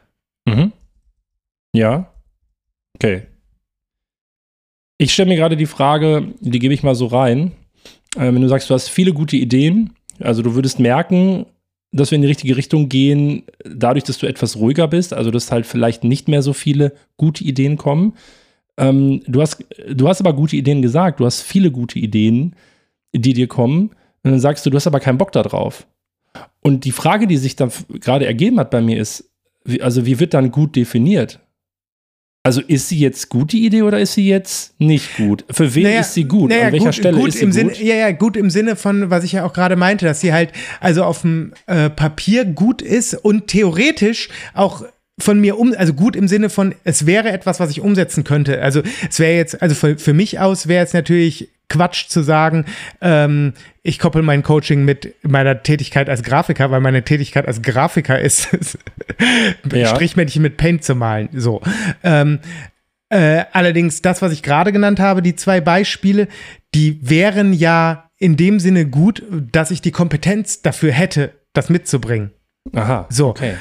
Ja. Okay. Ich stelle mir gerade die Frage, die gebe ich mal so rein. Wenn du sagst, du hast viele gute Ideen, also du würdest merken, dass wir in die richtige Richtung gehen, dadurch, dass du etwas ruhiger bist, also dass halt vielleicht nicht mehr so viele gute Ideen kommen. Du hast aber gute Ideen gesagt, du hast viele gute Ideen, die dir kommen, und dann sagst du hast aber keinen Bock da drauf. Und die Frage, die sich dann gerade ergeben hat bei mir ist, wie wird dann gut definiert? Also ist sie jetzt gute Idee oder ist sie jetzt nicht gut? Für wen ist sie gut? An welcher Stelle ist sie gut? Gut im Sinne von, was ich ja auch gerade meinte, dass sie halt also auf dem Papier gut ist und theoretisch auch von mir also gut im Sinne von, es wäre etwas, was ich umsetzen könnte. Also es wäre jetzt, also für mich aus wäre es natürlich Quatsch zu sagen, ich koppel mein Coaching mit meiner Tätigkeit als Grafiker, weil meine Tätigkeit als Grafiker ist, Strichmännchen mit Paint zu malen. So. Allerdings das, was ich gerade genannt habe, die 2 Beispiele, die wären ja in dem Sinne gut, dass ich die Kompetenz dafür hätte, das mitzubringen. Aha, so. Okay.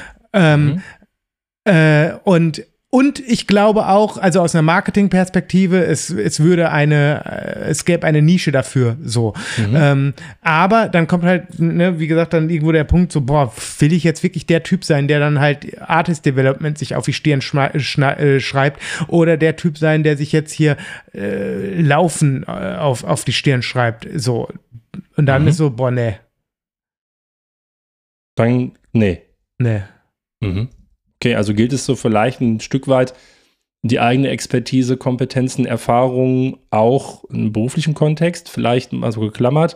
Und ich glaube auch, also aus einer Marketingperspektive, es gäbe eine Nische dafür, so. Aber dann kommt halt, wie gesagt, dann irgendwo der Punkt so, will ich jetzt wirklich der Typ sein, der dann halt Artist Development sich auf die Stirn schreibt oder der Typ sein, der sich jetzt hier Laufen auf die Stirn schreibt, so. Und dann ist so, nee. Dann, nee. Nee. Okay, also gilt es so vielleicht ein Stück weit, die eigene Expertise, Kompetenzen, Erfahrungen auch im beruflichen Kontext, vielleicht mal so geklammert,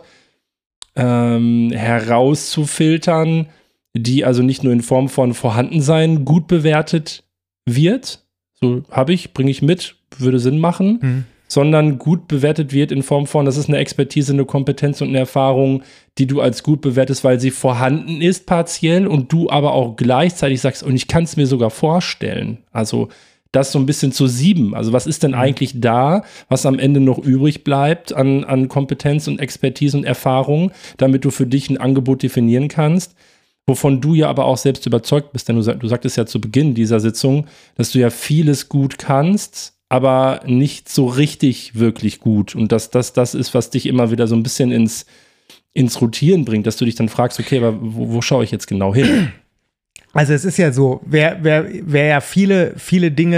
herauszufiltern, die also nicht nur in Form von Vorhandensein gut bewertet wird, so bringe ich mit, würde Sinn machen, sondern gut bewertet wird in Form von, das ist eine Expertise, eine Kompetenz und eine Erfahrung, die du als gut bewertest, weil sie vorhanden ist partiell und du aber auch gleichzeitig sagst, und ich kann es mir sogar vorstellen. Also das so ein bisschen zu sieben. Also was ist denn eigentlich da, was am Ende noch übrig bleibt an Kompetenz und Expertise und Erfahrung, damit du für dich ein Angebot definieren kannst, wovon du ja aber auch selbst überzeugt bist, denn du sagtest ja zu Beginn dieser Sitzung, dass du ja vieles gut kannst, aber nicht so richtig wirklich gut. Und das ist, was dich immer wieder so ein bisschen ins Rotieren bringt, dass du dich dann fragst, okay, aber wo schaue ich jetzt genau hin? Also es ist ja so, wer ja viele Dinge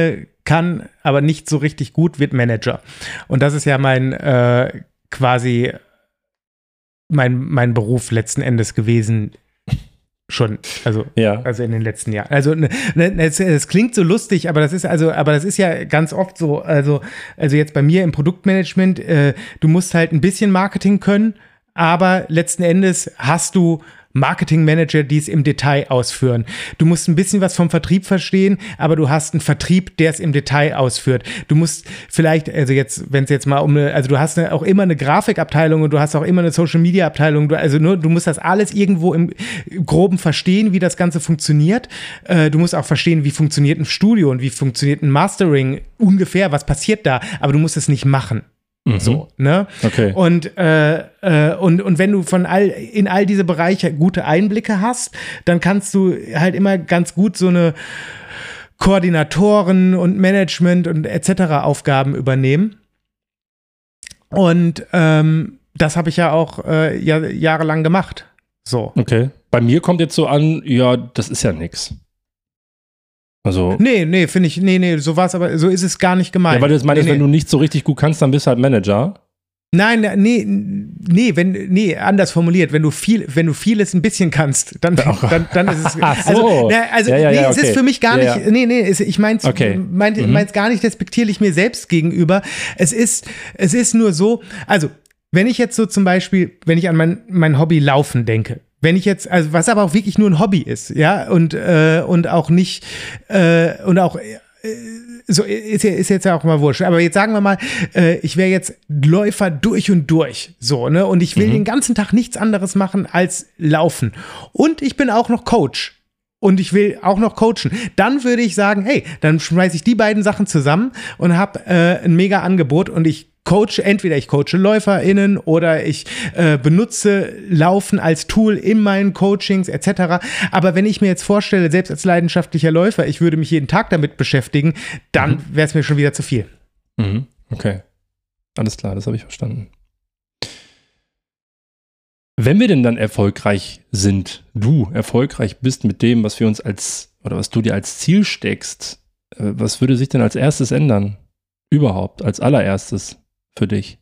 kann, aber nicht so richtig gut, wird Manager. Und das ist ja quasi mein Beruf letzten Endes gewesen. Schon, also in den letzten Jahren. Also es klingt so lustig, aber das ist ja ganz oft so, also jetzt bei mir im Produktmanagement, du musst halt ein bisschen Marketing können, aber letzten Endes hast du Marketingmanager, die es im Detail ausführen. Du musst ein bisschen was vom Vertrieb verstehen, aber du hast einen Vertrieb, der es im Detail ausführt. Du musst vielleicht, also jetzt, wenn es jetzt mal du hast auch immer eine Grafikabteilung und du hast auch immer eine Social-Media-Abteilung, du musst das alles irgendwo im Groben verstehen, wie das Ganze funktioniert. Du musst auch verstehen, wie funktioniert ein Studio und wie funktioniert ein Mastering ungefähr, was passiert da, aber du musst es nicht machen. So, ne? Okay. Und wenn du in all diese Bereiche gute Einblicke hast, dann kannst du halt immer ganz gut so eine Koordinatoren und Management und etc. Aufgaben übernehmen. Und das habe ich ja auch jahrelang gemacht. So. Okay. Bei mir kommt jetzt so an, ja, das ist ja nix. Also Nee, finde ich, so war es, aber so ist es gar nicht gemeint. Ja, weil du jetzt meinst, wenn du nicht so richtig gut kannst, dann bist du halt Manager. Nein, anders formuliert, wenn du vieles ein bisschen kannst, dann ist es. Es ist für mich gar nicht. Ich meine es gar nicht despektierlich mir selbst gegenüber. Es ist nur so, also, wenn ich jetzt so zum Beispiel, wenn ich an mein Hobby Laufen denke, wenn ich jetzt, also was aber auch wirklich nur ein Hobby ist, ja, und auch nicht, so ist jetzt ja auch mal wurscht. Aber jetzt sagen wir mal, ich wäre jetzt Läufer durch und durch, so, ne, und ich will den ganzen Tag nichts anderes machen als laufen. Und ich bin auch noch Coach. Und ich will auch noch coachen. Dann würde ich sagen, hey, dann schmeiße ich die beiden Sachen zusammen und habe ein mega Angebot und entweder ich coache LäuferInnen oder ich benutze Laufen als Tool in meinen Coachings etc. Aber wenn ich mir jetzt vorstelle, selbst als leidenschaftlicher Läufer, ich würde mich jeden Tag damit beschäftigen, dann wäre es mir schon wieder zu viel. Okay, alles klar, das habe ich verstanden. Wenn wir denn dann erfolgreich sind, du erfolgreich bist mit dem, was wir uns was du dir als Ziel steckst, was würde sich denn als erstes ändern? Überhaupt, als allererstes für dich?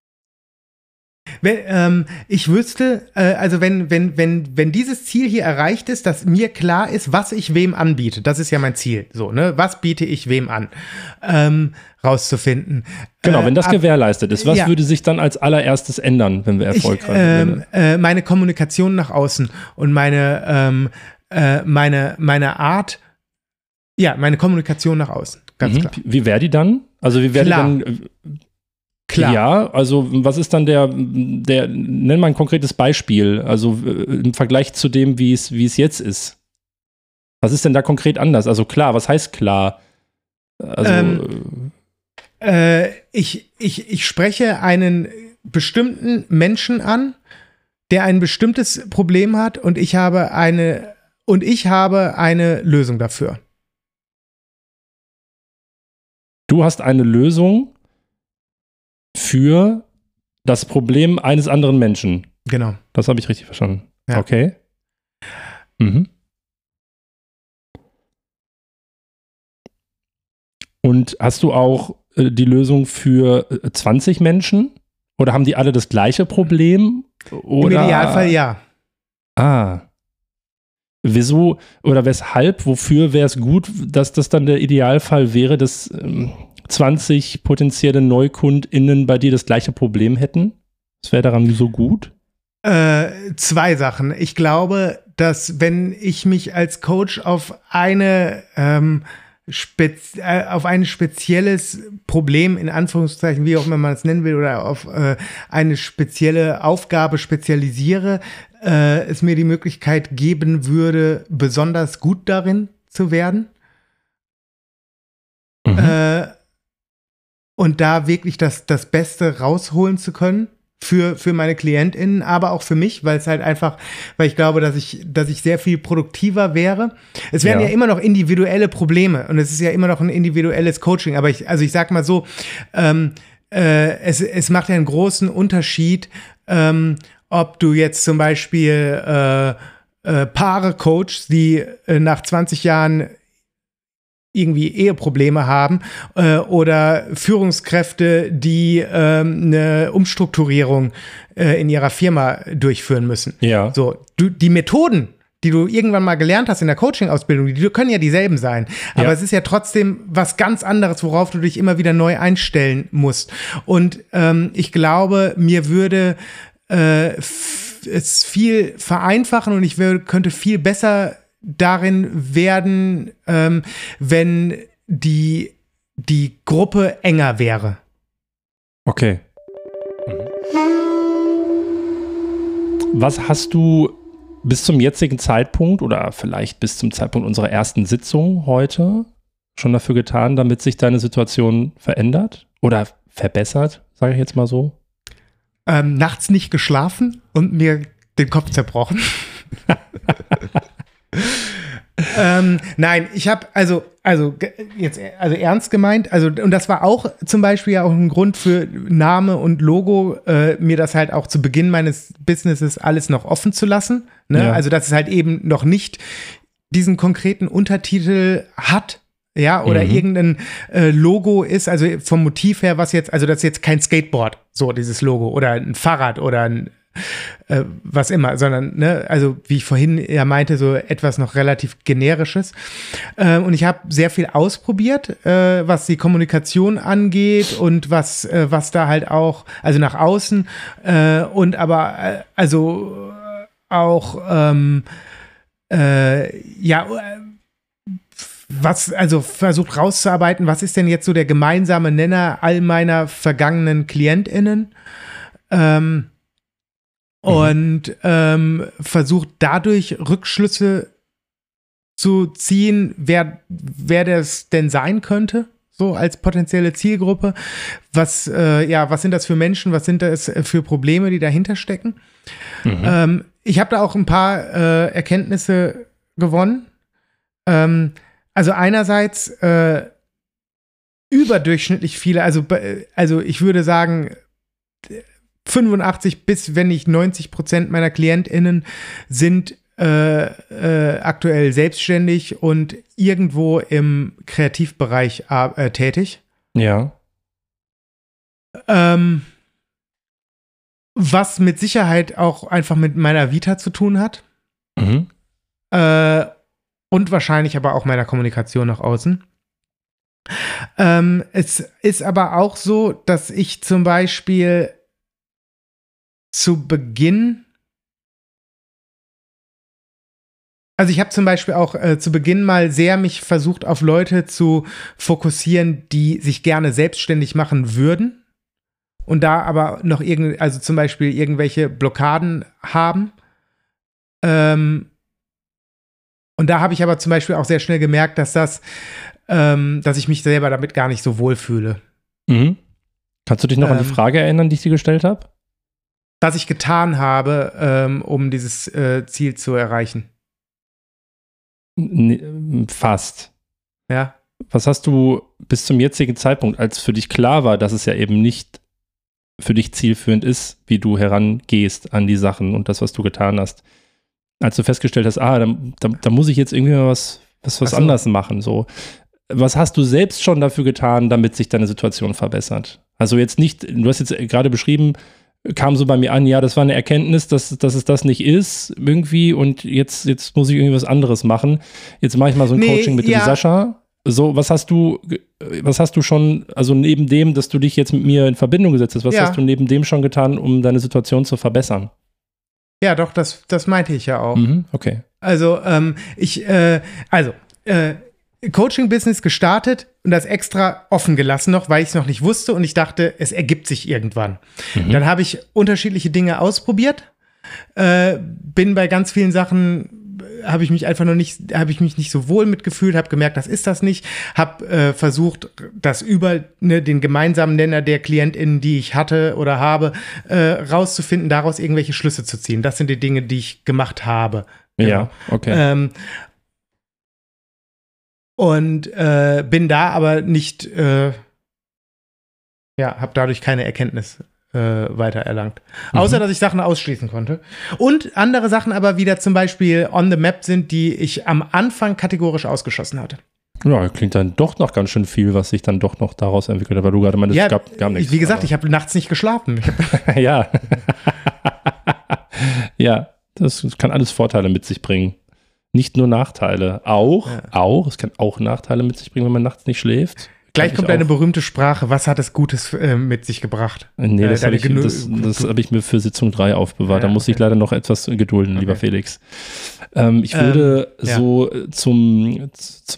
Ich wüsste, also wenn dieses Ziel hier erreicht ist, dass mir klar ist, was ich wem anbiete, das ist ja mein Ziel, so, ne? Was biete ich wem an, rauszufinden. Genau, wenn das gewährleistet ist, was würde sich dann als allererstes ändern, wenn wir erfolgreich sind? Meine Kommunikation nach außen und meine Art, meine Kommunikation nach außen, ganz klar. Wie wäre die dann? Also wie wäre die dann? Klar. Ja, also was ist dann nenn mal ein konkretes Beispiel, also im Vergleich zu dem, wie es jetzt ist. Was ist denn da konkret anders? Also klar, was heißt klar? Also ich spreche einen bestimmten Menschen an, der ein bestimmtes Problem hat und ich habe eine Lösung dafür. Du hast eine Lösung für das Problem eines anderen Menschen. Genau. Das habe ich richtig verstanden. Ja. Okay. Und hast du auch die Lösung für 20 Menschen? Oder haben die alle das gleiche Problem? Oder? Im Idealfall ja. Wieso oder weshalb, wofür wäre es gut, dass das dann der Idealfall wäre, dass 20 potenzielle NeukundInnen bei dir das gleiche Problem hätten? Was wäre daran so gut? 2 Sachen. Ich glaube, dass wenn ich mich als Coach auf ein spezielles Problem, in Anführungszeichen, wie auch immer man es nennen will, oder auf eine spezielle Aufgabe spezialisiere, es mir die Möglichkeit geben würde, besonders gut darin zu werden. Und da wirklich das Beste rausholen zu können für meine KlientInnen, aber auch für mich, weil ich glaube, dass ich sehr viel produktiver wäre. Es wären ja immer noch individuelle Probleme und es ist ja immer noch ein individuelles Coaching, aber ich sag mal so, es macht ja einen großen Unterschied, ob du jetzt zum Beispiel Paare coachst, die nach 20 Jahren irgendwie Eheprobleme haben oder Führungskräfte, die eine Umstrukturierung in ihrer Firma durchführen müssen. Ja. So, die Methoden, die du irgendwann mal gelernt hast in der Coaching-Ausbildung, die können ja dieselben sein. Aber es ist ja trotzdem was ganz anderes, worauf du dich immer wieder neu einstellen musst. Und ich glaube, mir würde es viel vereinfachen und ich könnte viel besser darin werden, wenn die Gruppe enger wäre. Okay. Was hast du bis zum jetzigen Zeitpunkt oder vielleicht bis zum Zeitpunkt unserer ersten Sitzung heute schon dafür getan, damit sich deine Situation verändert oder verbessert, sage ich jetzt mal so? Nachts nicht geschlafen und mir den Kopf zerbrochen. Nein, ich habe also ernst gemeint, und das war auch zum Beispiel ja auch ein Grund für Name und Logo, mir das halt auch zu Beginn meines Businesses alles noch offen zu lassen. Ne? Ja. Also dass es halt eben noch nicht diesen konkreten Untertitel hat. Ja, oder irgendein Logo ist, also vom Motiv her, das ist jetzt kein Skateboard, so dieses Logo, oder ein Fahrrad oder ein was immer, sondern, ne, also wie ich vorhin ja meinte, so etwas noch relativ Generisches. Und ich habe sehr viel ausprobiert, was die Kommunikation angeht und was da halt auch, also nach außen und aber also auch also versucht rauszuarbeiten, was ist denn jetzt so der gemeinsame Nenner all meiner vergangenen KlientInnen? Und versucht dadurch Rückschlüsse zu ziehen, wer das denn sein könnte, so als potenzielle Zielgruppe. Was sind das für Menschen, was sind das für Probleme, die dahinter stecken? Ich habe da auch ein paar Erkenntnisse gewonnen. Also einerseits überdurchschnittlich viele, also ich würde sagen 85 bis, wenn nicht 90% meiner KlientInnen sind aktuell selbstständig und irgendwo im Kreativbereich tätig. Ja. Was mit Sicherheit auch einfach mit meiner Vita zu tun hat. Und wahrscheinlich aber auch meiner Kommunikation nach außen. Es ist aber auch so, dass ich zum Beispiel zu Beginn, also ich habe zum Beispiel auch zu Beginn mal sehr mich versucht, auf Leute zu fokussieren, die sich gerne selbstständig machen würden und da aber noch also zum Beispiel irgendwelche Blockaden haben. Und da habe ich aber zum Beispiel auch sehr schnell gemerkt, dass ich mich selber damit gar nicht so wohl fühle. Kannst du dich noch an die Frage erinnern, die ich dir gestellt habe? Was ich getan habe, um dieses Ziel zu erreichen. Fast. Ja. Was hast du bis zum jetzigen Zeitpunkt, als für dich klar war, dass es ja eben nicht für dich zielführend ist, wie du herangehst an die Sachen und das, was du getan hast, als du festgestellt hast, da muss ich jetzt irgendwie mal was anderes machen, so. Was hast du selbst schon dafür getan, damit sich deine Situation verbessert? Also jetzt nicht, du hast jetzt gerade beschrieben, kam so bei mir an, ja, das war eine Erkenntnis, dass es das nicht ist irgendwie und jetzt muss ich irgendwie was anderes machen. Jetzt mache ich mal so ein Coaching mit dem Sascha. So, was hast du schon, also neben dem, dass du dich jetzt mit mir in Verbindung gesetzt hast, was hast du neben dem schon getan, um deine Situation zu verbessern? Ja, doch, das meinte ich ja auch. Okay. Also, Coaching-Business gestartet und das extra offen gelassen noch, weil ich es noch nicht wusste und ich dachte, es ergibt sich irgendwann. Dann habe ich unterschiedliche Dinge ausprobiert, bin bei ganz vielen Sachen, habe ich mich nicht so wohl mitgefühlt, habe gemerkt, das ist das nicht, habe versucht, das über den gemeinsamen Nenner der KlientInnen, die ich hatte oder habe, rauszufinden, daraus irgendwelche Schlüsse zu ziehen. Das sind die Dinge, die ich gemacht habe. Genau. Ja, okay. Und bin da aber nicht, habe dadurch keine Erkenntnis weiter erlangt. Außer, dass ich Sachen ausschließen konnte. Und andere Sachen aber wieder zum Beispiel on the map sind, die ich am Anfang kategorisch ausgeschlossen hatte. Ja, klingt dann doch noch ganz schön viel, was sich dann doch noch daraus entwickelt hat, weil du gerade meinst, Ja, es gab nichts. wie gesagt, ich habe nachts nicht geschlafen. Ja. Ja, das kann alles Vorteile mit sich bringen. Nicht nur Nachteile. Es kann auch Nachteile mit sich bringen, wenn man nachts nicht schläft. Gleich kommt eine berühmte Sprache. Was hat es Gutes mit sich gebracht? Nee, das habe ich mir für Sitzung 3 aufbewahrt. Da muss ich leider noch etwas gedulden, lieber Felix. Ich würde so zum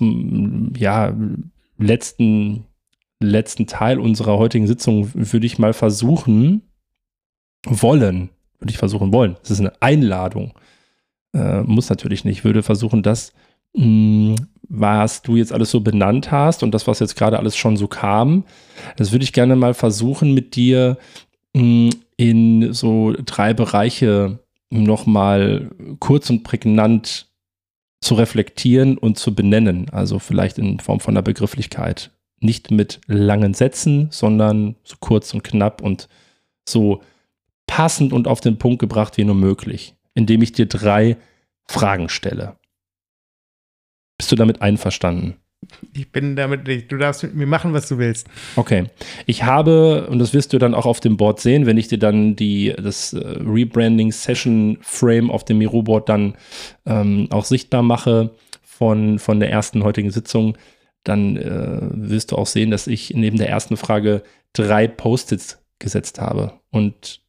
letzten Teil unserer heutigen Sitzung würde ich mal versuchen wollen. Es ist eine Einladung. Muss natürlich nicht. Ich würde versuchen, das, was du jetzt alles so benannt hast und das, was jetzt gerade alles schon so kam, das würde ich gerne mal versuchen, mit dir in so 3 Bereiche nochmal kurz und prägnant zu reflektieren und zu benennen. Also vielleicht in Form von einer Begrifflichkeit. Nicht mit langen Sätzen, sondern so kurz und knapp und so passend und auf den Punkt gebracht wie nur möglich, indem ich dir 3 Fragen stelle. Bist du damit einverstanden? Ich bin damit nicht. Du darfst mit mir machen, was du willst. Okay. Ich habe, und das wirst du dann auch auf dem Board sehen, wenn ich dir dann das Rebranding Session Frame auf dem Miro-Board dann auch sichtbar mache von der ersten heutigen Sitzung, dann wirst du auch sehen, dass ich neben der ersten Frage 3 Post-its gesetzt habe. Und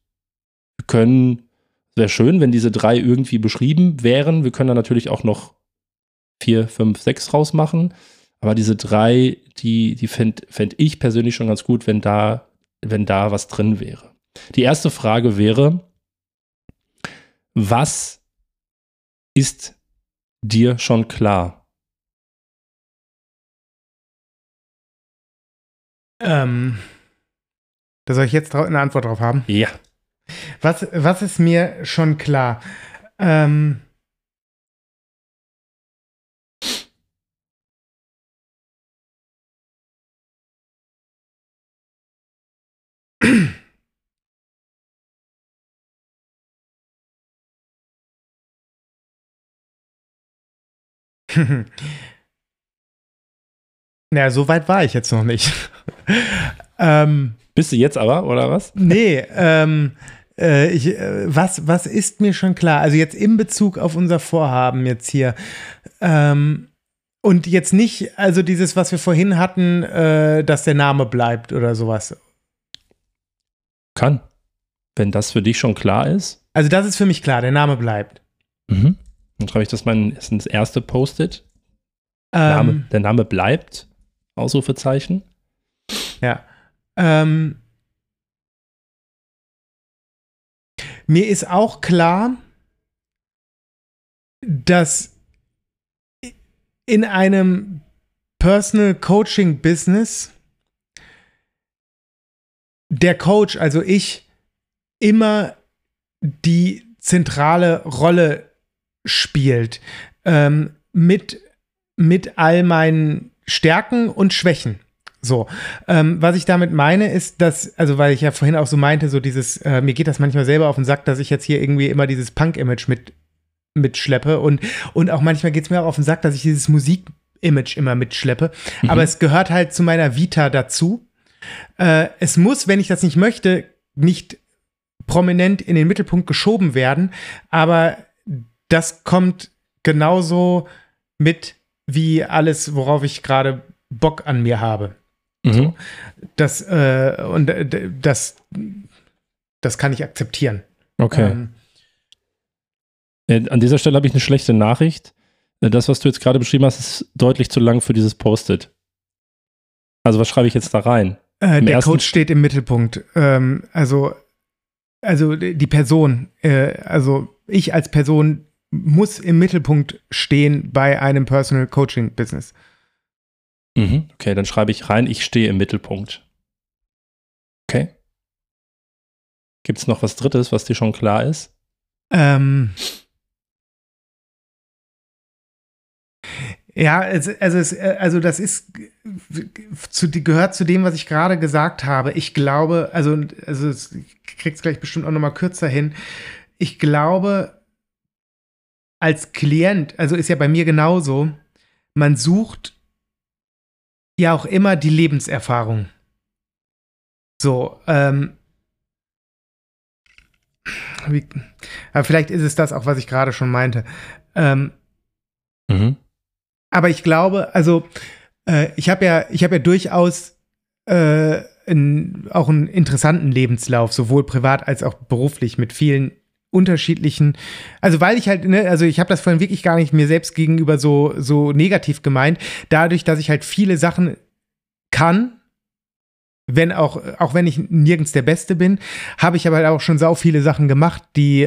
wäre schön, wenn diese 3 irgendwie beschrieben wären. Wir können da natürlich auch noch 4, 5, 6 rausmachen. Aber diese 3, die fänd ich persönlich schon ganz gut, wenn da was drin wäre. Die erste Frage wäre, was ist dir schon klar? Da soll ich jetzt eine Antwort drauf haben? Ja. Was ist mir schon klar? Na, so weit war ich jetzt noch nicht. Bist du jetzt aber, oder was? Nee, was ist mir schon klar? Also jetzt in Bezug auf unser Vorhaben jetzt hier. Und jetzt nicht, also dieses, was wir vorhin hatten, dass der Name bleibt oder sowas. Kann. Wenn das für dich schon klar ist. Also das ist für mich klar, der Name bleibt. Mhm. Dann schreibe ich das mal ins erste Post-it. Der Name bleibt. Ausrufezeichen. Ja. Mir ist auch klar, dass in einem Personal Coaching Business der Coach, also ich, immer die zentrale Rolle spielt, mit all meinen Stärken und Schwächen. So, was ich damit meine, ist, dass, also weil ich ja vorhin auch so meinte, so dieses, mir geht das manchmal selber auf den Sack, dass ich jetzt hier irgendwie immer dieses Punk-Image mitschleppe und auch manchmal geht es mir auch auf den Sack, dass ich dieses Musik-Image immer mitschleppe, aber es gehört halt zu meiner Vita dazu. Es muss, wenn ich das nicht möchte, nicht prominent in den Mittelpunkt geschoben werden, aber das kommt genauso mit wie alles, worauf ich gerade Bock an mir habe. So. Das kann ich akzeptieren. Okay. An dieser Stelle habe ich eine schlechte Nachricht. Das, was du jetzt gerade beschrieben hast, ist deutlich zu lang für dieses Post-it. Also was schreibe ich jetzt da rein? Der Coach steht im Mittelpunkt. Also die Person, also ich als Person muss im Mittelpunkt stehen bei einem Personal Coaching Business. Okay, dann schreibe ich rein, ich stehe im Mittelpunkt. Okay. Gibt es noch was Drittes, was dir schon klar ist? Ja, also das ist gehört zu dem, was ich gerade gesagt habe. Ich glaube, also ich krieg's gleich bestimmt auch noch mal kürzer hin. Ich glaube, als Klient, also ist ja bei mir genauso, man sucht ja auch immer die Lebenserfahrung. So, aber vielleicht ist es das auch, was ich gerade schon meinte. Aber ich glaube, also ich habe ja durchaus auch einen interessanten Lebenslauf, sowohl privat als auch beruflich, mit vielen unterschiedlichen, also weil ich halt, ne, also ich habe das vorhin wirklich gar nicht mir selbst gegenüber so negativ gemeint, dadurch, dass ich halt viele Sachen kann, auch wenn ich nirgends der Beste bin, habe ich aber halt auch schon sau viele Sachen gemacht, die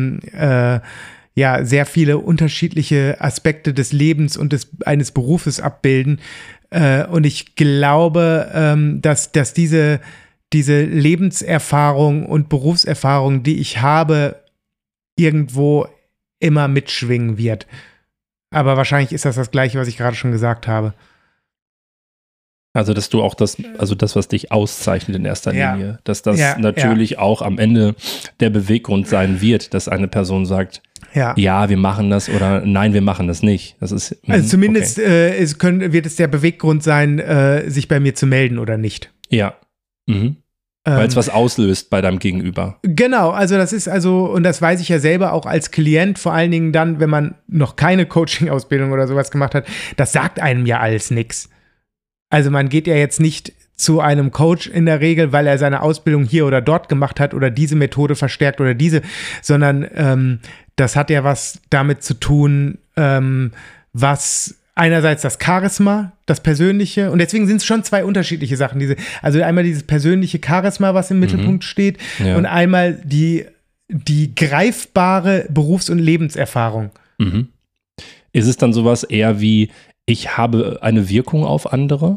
ja sehr viele unterschiedliche Aspekte des Lebens und eines Berufes abbilden. Und ich glaube, dass diese Lebenserfahrung und Berufserfahrung, die ich habe, irgendwo immer mitschwingen wird. Aber wahrscheinlich ist das Gleiche, was ich gerade schon gesagt habe. Also, dass du auch das, was dich auszeichnet in erster Linie, dass das natürlich ja. auch am Ende der Beweggrund sein wird, dass eine Person sagt, ja, wir machen das oder nein, wir machen das nicht. Das ist, also zumindest wird es der Beweggrund sein, sich bei mir zu melden oder nicht. Ja. Weil es was auslöst bei deinem Gegenüber. Genau, also das ist und das weiß ich ja selber auch als Klient, vor allen Dingen dann, wenn man noch keine Coaching-Ausbildung oder sowas gemacht hat, das sagt einem ja alles nichts. Also man geht ja jetzt nicht zu einem Coach in der Regel, weil er seine Ausbildung hier oder dort gemacht hat oder diese Methode verstärkt oder diese, sondern das hat ja was damit zu tun, was einerseits das Charisma, das Persönliche, und deswegen sind es schon zwei unterschiedliche Sachen. Also einmal dieses persönliche Charisma, was im Mittelpunkt steht, und einmal die greifbare Berufs- und Lebenserfahrung. Ist es dann sowas eher wie, ich habe eine Wirkung auf andere?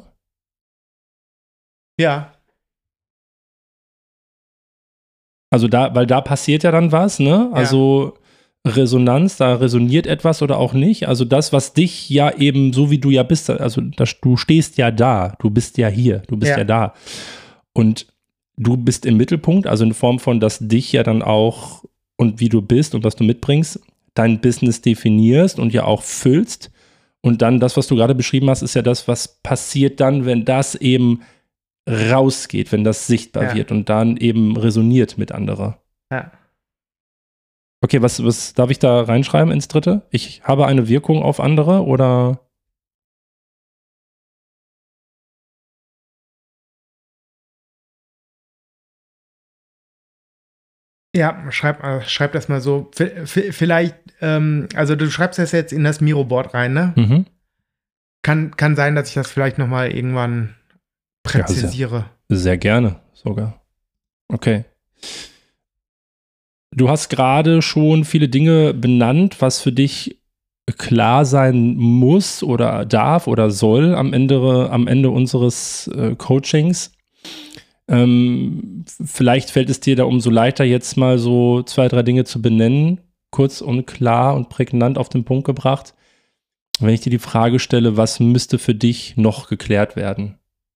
Ja. Also weil da passiert ja dann was, ne? Also Resonanz, da resoniert etwas oder auch nicht. Also das, was dich ja eben, so wie du ja bist, also du stehst ja da, du bist ja hier, du bist ja da. Und du bist im Mittelpunkt, also in Form von, dass dich ja dann auch und wie du bist und was du mitbringst, dein Business definierst und ja auch füllst. Und dann das, was du gerade beschrieben hast, ist ja das, was passiert dann, wenn das eben rausgeht, wenn das sichtbar wird und dann eben resoniert mit anderen. Ja. Okay, was darf ich da reinschreiben ins Dritte? Ich habe eine Wirkung auf andere oder? Ja, schreib das mal so. Vielleicht, also du schreibst das jetzt in das Miro-Board rein, ne? Kann sein, dass ich das vielleicht nochmal irgendwann präzisiere. Ja, sehr gerne sogar. Okay. Du hast gerade schon viele Dinge benannt, was für dich klar sein muss oder darf oder soll am Ende unseres Coachings. Vielleicht fällt es dir da umso leichter, jetzt mal so 2, 3 Dinge zu benennen, kurz und klar und prägnant auf den Punkt gebracht. Wenn ich dir die Frage stelle, was müsste für dich noch geklärt werden?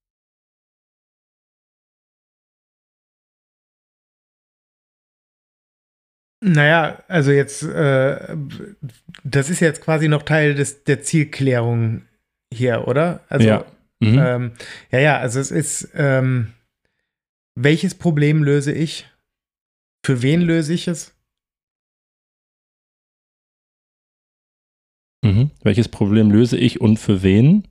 Naja, also jetzt, das ist jetzt quasi noch Teil der Zielklärung hier, oder? Also, also es ist, welches Problem löse ich? Für wen löse ich es? Welches Problem löse ich und für wen?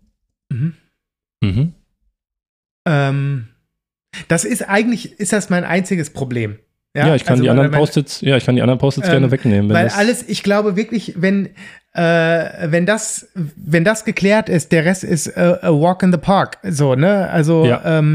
Das ist das mein einziges Problem. Ja, ich kann die anderen Post-its gerne wegnehmen. Weil ich glaube wirklich, wenn das geklärt ist, der Rest ist a walk in the park. So, ne? Also,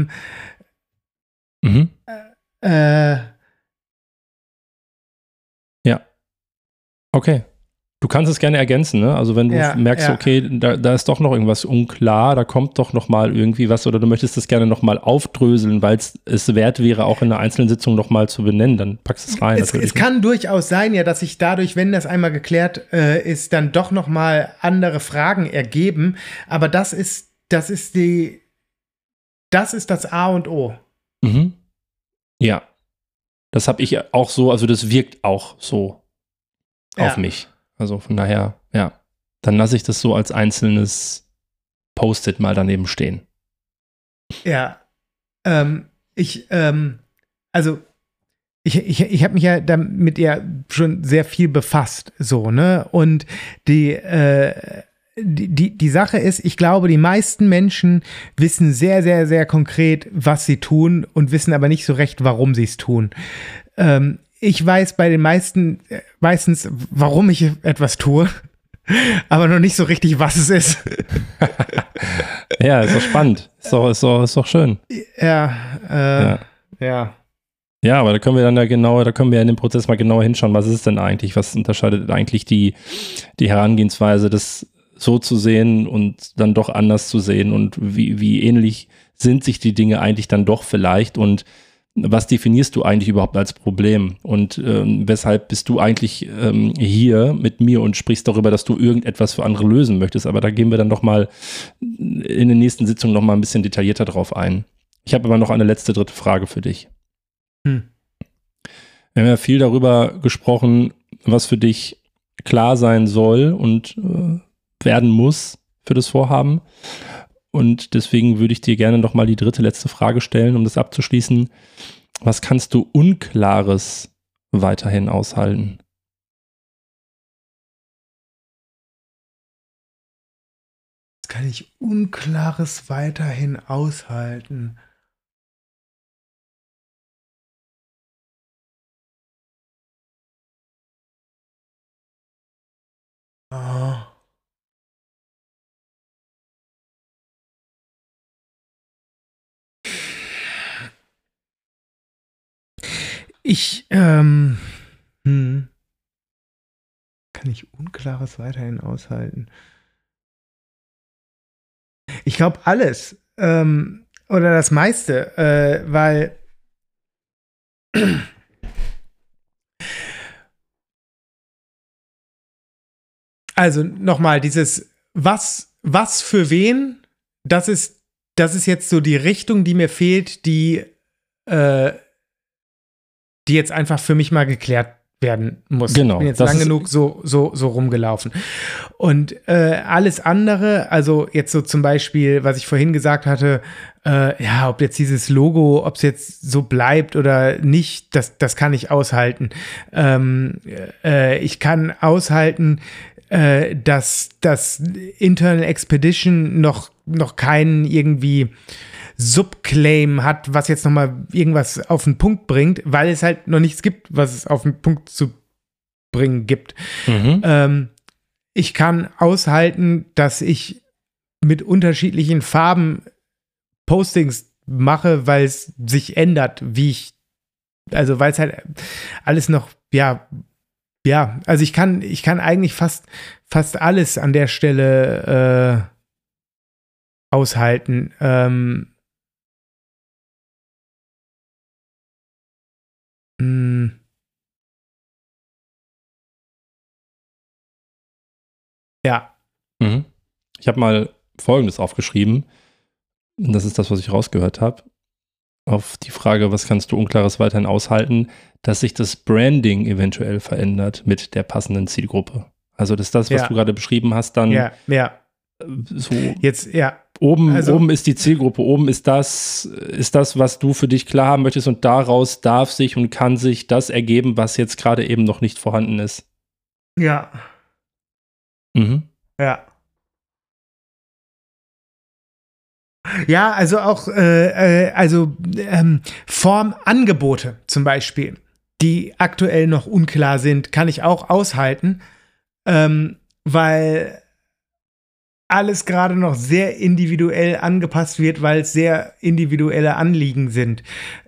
ja. Okay. Du kannst es gerne ergänzen, ne? Also wenn du merkst, okay, da ist doch noch irgendwas unklar, da kommt doch noch mal irgendwie was oder du möchtest das gerne noch mal aufdröseln, weil es wert wäre, auch in einer einzelnen Sitzung noch mal zu benennen, dann packst du es rein. Es kann durchaus sein, ja, dass sich dadurch, wenn das einmal geklärt ist, dann doch noch mal andere Fragen ergeben, aber das ist das A und O. Ja. Das habe ich auch so, also das wirkt auch so auf mich. Also von daher, dann lasse ich das so als einzelnes Post-it mal daneben stehen. Ja. Also ich habe mich ja damit ja schon sehr viel befasst, so, ne? Und die Sache ist, ich glaube, die meisten Menschen wissen sehr, sehr, sehr konkret, was sie tun und wissen aber nicht so recht, warum sie es tun. Ich weiß bei den meisten meistens, warum ich etwas tue, aber noch nicht so richtig, was es ist. Ja, ist doch spannend. Ist doch schön. Ja. Ja, aber da können wir ja in dem Prozess mal genauer hinschauen, was ist es denn eigentlich? Was unterscheidet eigentlich die Herangehensweise, das so zu sehen und dann doch anders zu sehen und wie ähnlich sind sich die Dinge eigentlich dann doch vielleicht und was definierst du eigentlich überhaupt als Problem und weshalb bist du eigentlich hier mit mir und sprichst darüber, dass du irgendetwas für andere lösen möchtest, aber da gehen wir dann doch mal in den nächsten Sitzungen noch mal ein bisschen detaillierter drauf ein. Ich habe aber noch eine letzte, dritte Frage für dich. Wir haben ja viel darüber gesprochen, was für dich klar sein soll und werden muss für das Vorhaben. Und deswegen würde ich dir gerne noch mal die dritte, letzte Frage stellen, um das abzuschließen. Was kannst du Unklares weiterhin aushalten? Was kann ich Unklares weiterhin aushalten? Oh. Kann ich Unklares weiterhin aushalten? Ich glaube alles. Oder das meiste, weil also nochmal, dieses was für wen, das ist jetzt so die Richtung, die mir fehlt, die jetzt einfach für mich mal geklärt werden muss. Genau. Ich bin jetzt lang genug so rumgelaufen. Und alles andere, also jetzt so zum Beispiel, was ich vorhin gesagt hatte, ob jetzt dieses Logo, ob es jetzt so bleibt oder nicht, das kann ich aushalten. Ich kann aushalten, dass das Internal Expedition noch keinen irgendwie Subclaim hat, was jetzt nochmal irgendwas auf den Punkt bringt, weil es halt noch nichts gibt, was es auf den Punkt zu bringen gibt. Ich kann aushalten, dass ich mit unterschiedlichen Farben Postings mache, weil es sich ändert, also weil es halt alles noch, also ich kann eigentlich fast alles an der Stelle aushalten. Ja. Ich habe mal Folgendes aufgeschrieben. Und das ist das, was ich rausgehört habe. Auf die Frage, was kannst du Unklares weiterhin aushalten, dass sich das Branding eventuell verändert mit der passenden Zielgruppe. Also das ist das, was du gerade beschrieben hast, dann so jetzt, oben ist die Zielgruppe, oben ist das, was du für dich klar haben möchtest und daraus darf sich und kann sich das ergeben, was jetzt gerade eben noch nicht vorhanden ist. Ja. Ja. Ja, also auch Formangebote zum Beispiel, die aktuell noch unklar sind, kann ich auch aushalten, weil alles gerade noch sehr individuell angepasst wird, weil es sehr individuelle Anliegen sind.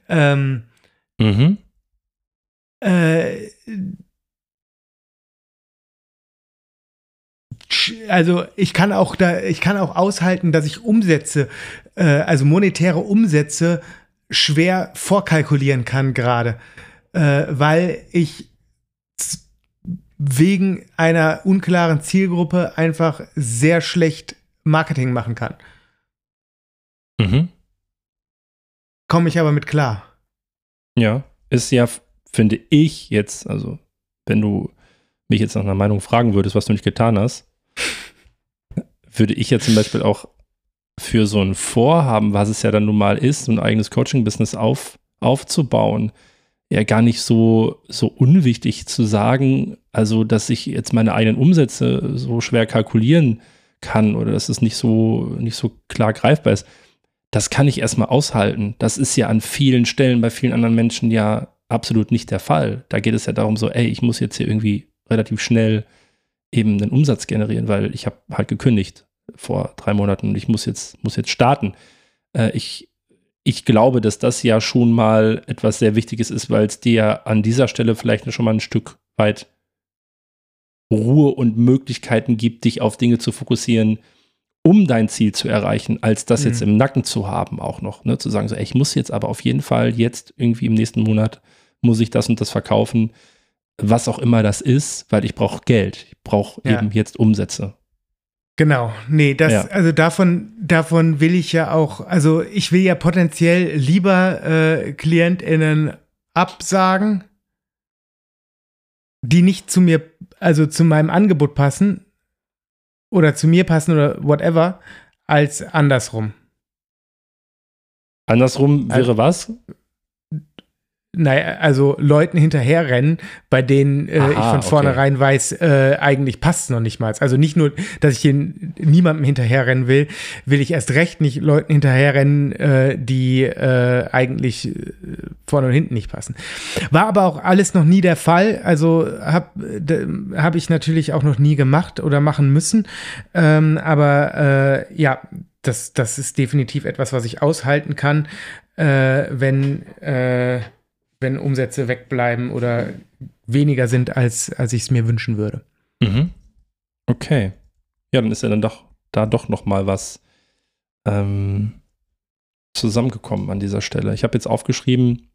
Also ich kann auch aushalten, dass ich Umsätze, also monetäre Umsätze, schwer vorkalkulieren kann gerade, weil ich wegen einer unklaren Zielgruppe einfach sehr schlecht Marketing machen kann. Komme ich aber mit klar. Ja, ist ja, finde ich jetzt, also wenn du mich jetzt nach einer Meinung fragen würdest, was du nicht getan hast, würde ich ja zum Beispiel auch für so ein Vorhaben, was es ja dann nun mal ist, so ein eigenes Coaching-Business aufzubauen, ja gar nicht so unwichtig zu sagen, also dass ich jetzt meine eigenen Umsätze so schwer kalkulieren kann oder dass es nicht so klar greifbar ist. Das kann ich erstmal aushalten. Das ist ja an vielen Stellen bei vielen anderen Menschen ja absolut nicht der Fall. Da geht es ja darum so, ich muss jetzt hier irgendwie relativ schnell eben einen Umsatz generieren, weil ich habe halt gekündigt vor 3 Monaten und ich muss jetzt starten. Ich glaube, dass das ja schon mal etwas sehr Wichtiges ist, weil es dir an dieser Stelle vielleicht schon mal ein Stück weit Ruhe und Möglichkeiten gibt, dich auf Dinge zu fokussieren, um dein Ziel zu erreichen, als das jetzt im Nacken zu haben auch noch. Ne? Zu sagen so, ich muss jetzt aber auf jeden Fall jetzt irgendwie im nächsten Monat muss ich das und das verkaufen, was auch immer das ist, weil ich brauche Geld. Ich brauche eben jetzt Umsätze. Genau, nee, also davon will ich ja auch, also ich will ja potenziell lieber KlientInnen absagen, die nicht zu mir, also zu meinem Angebot passen oder zu mir passen oder whatever, als andersrum. Andersrum wäre was? Naja, also Leuten hinterherrennen, bei denen ich von vornherein weiß, eigentlich passt es noch nicht mal. Also nicht nur, dass ich hier niemandem hinterherrennen will ich erst recht nicht Leuten hinterherrennen, die eigentlich vorne und hinten nicht passen. War aber auch alles noch nie der Fall. Also hab ich natürlich auch noch nie gemacht oder machen müssen. Aber das ist definitiv etwas, was ich aushalten kann, wenn Umsätze wegbleiben oder weniger sind, als ich es mir wünschen würde. Mhm. Okay. Ja, dann ist ja dann doch noch mal was zusammengekommen an dieser Stelle. Ich habe jetzt aufgeschrieben,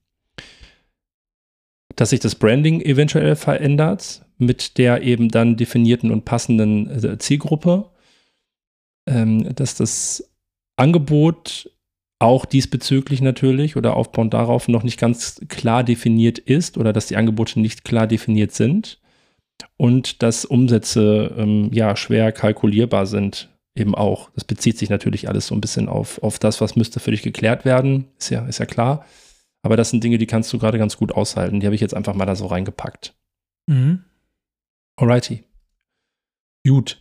dass sich das Branding eventuell verändert mit der eben dann definierten und passenden Zielgruppe, dass das Angebot auch diesbezüglich natürlich oder aufbauend darauf noch nicht ganz klar definiert ist oder dass die Angebote nicht klar definiert sind und dass Umsätze schwer kalkulierbar sind eben auch. Das bezieht sich natürlich alles so ein bisschen auf das, was müsste für dich geklärt werden, ist ja klar. Aber das sind Dinge, die kannst du gerade ganz gut aushalten. Die habe ich jetzt einfach mal da so reingepackt. Mhm. Alrighty. Gut.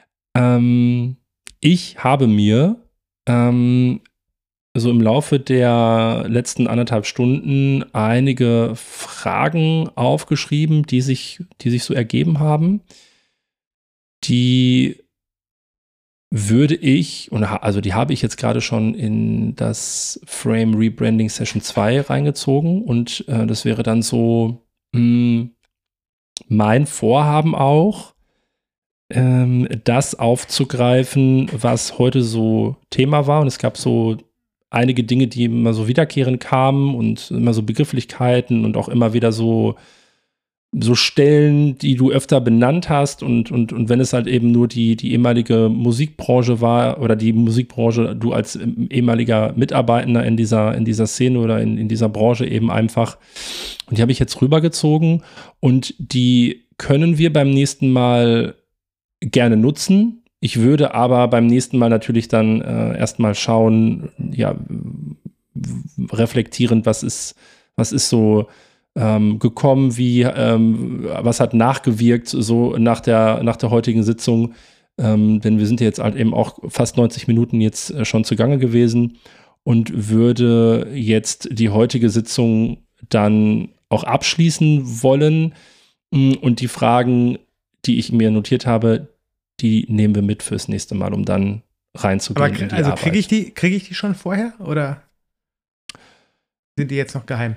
Ich habe mir so im Laufe der letzten 1,5 Stunden einige Fragen aufgeschrieben, die sich so ergeben haben. Die würde ich, also die habe ich jetzt gerade schon in das Frame Rebranding Session 2 reingezogen und das wäre dann so mein Vorhaben auch, das aufzugreifen, was heute so Thema war. Und es gab so einige Dinge, die immer so wiederkehrend kamen und immer so Begrifflichkeiten und auch immer wieder so Stellen, die du öfter benannt hast und wenn es halt eben nur die ehemalige Musikbranche war oder die Musikbranche, du als ehemaliger Mitarbeitender in dieser Szene oder in dieser Branche eben einfach. Und die habe ich jetzt rübergezogen und die können wir beim nächsten Mal gerne nutzen. Ich würde aber beim nächsten Mal natürlich dann erstmal schauen, reflektierend, was ist so gekommen, was hat nachgewirkt, so nach der heutigen Sitzung, denn wir sind ja jetzt halt eben auch fast 90 Minuten jetzt schon zugange gewesen und würde jetzt die heutige Sitzung dann auch abschließen wollen und die Fragen, die ich mir notiert habe, die nehmen wir mit fürs nächste Mal, um dann reinzugehen in die Arbeit. Also kriege ich die schon vorher oder sind die jetzt noch geheim?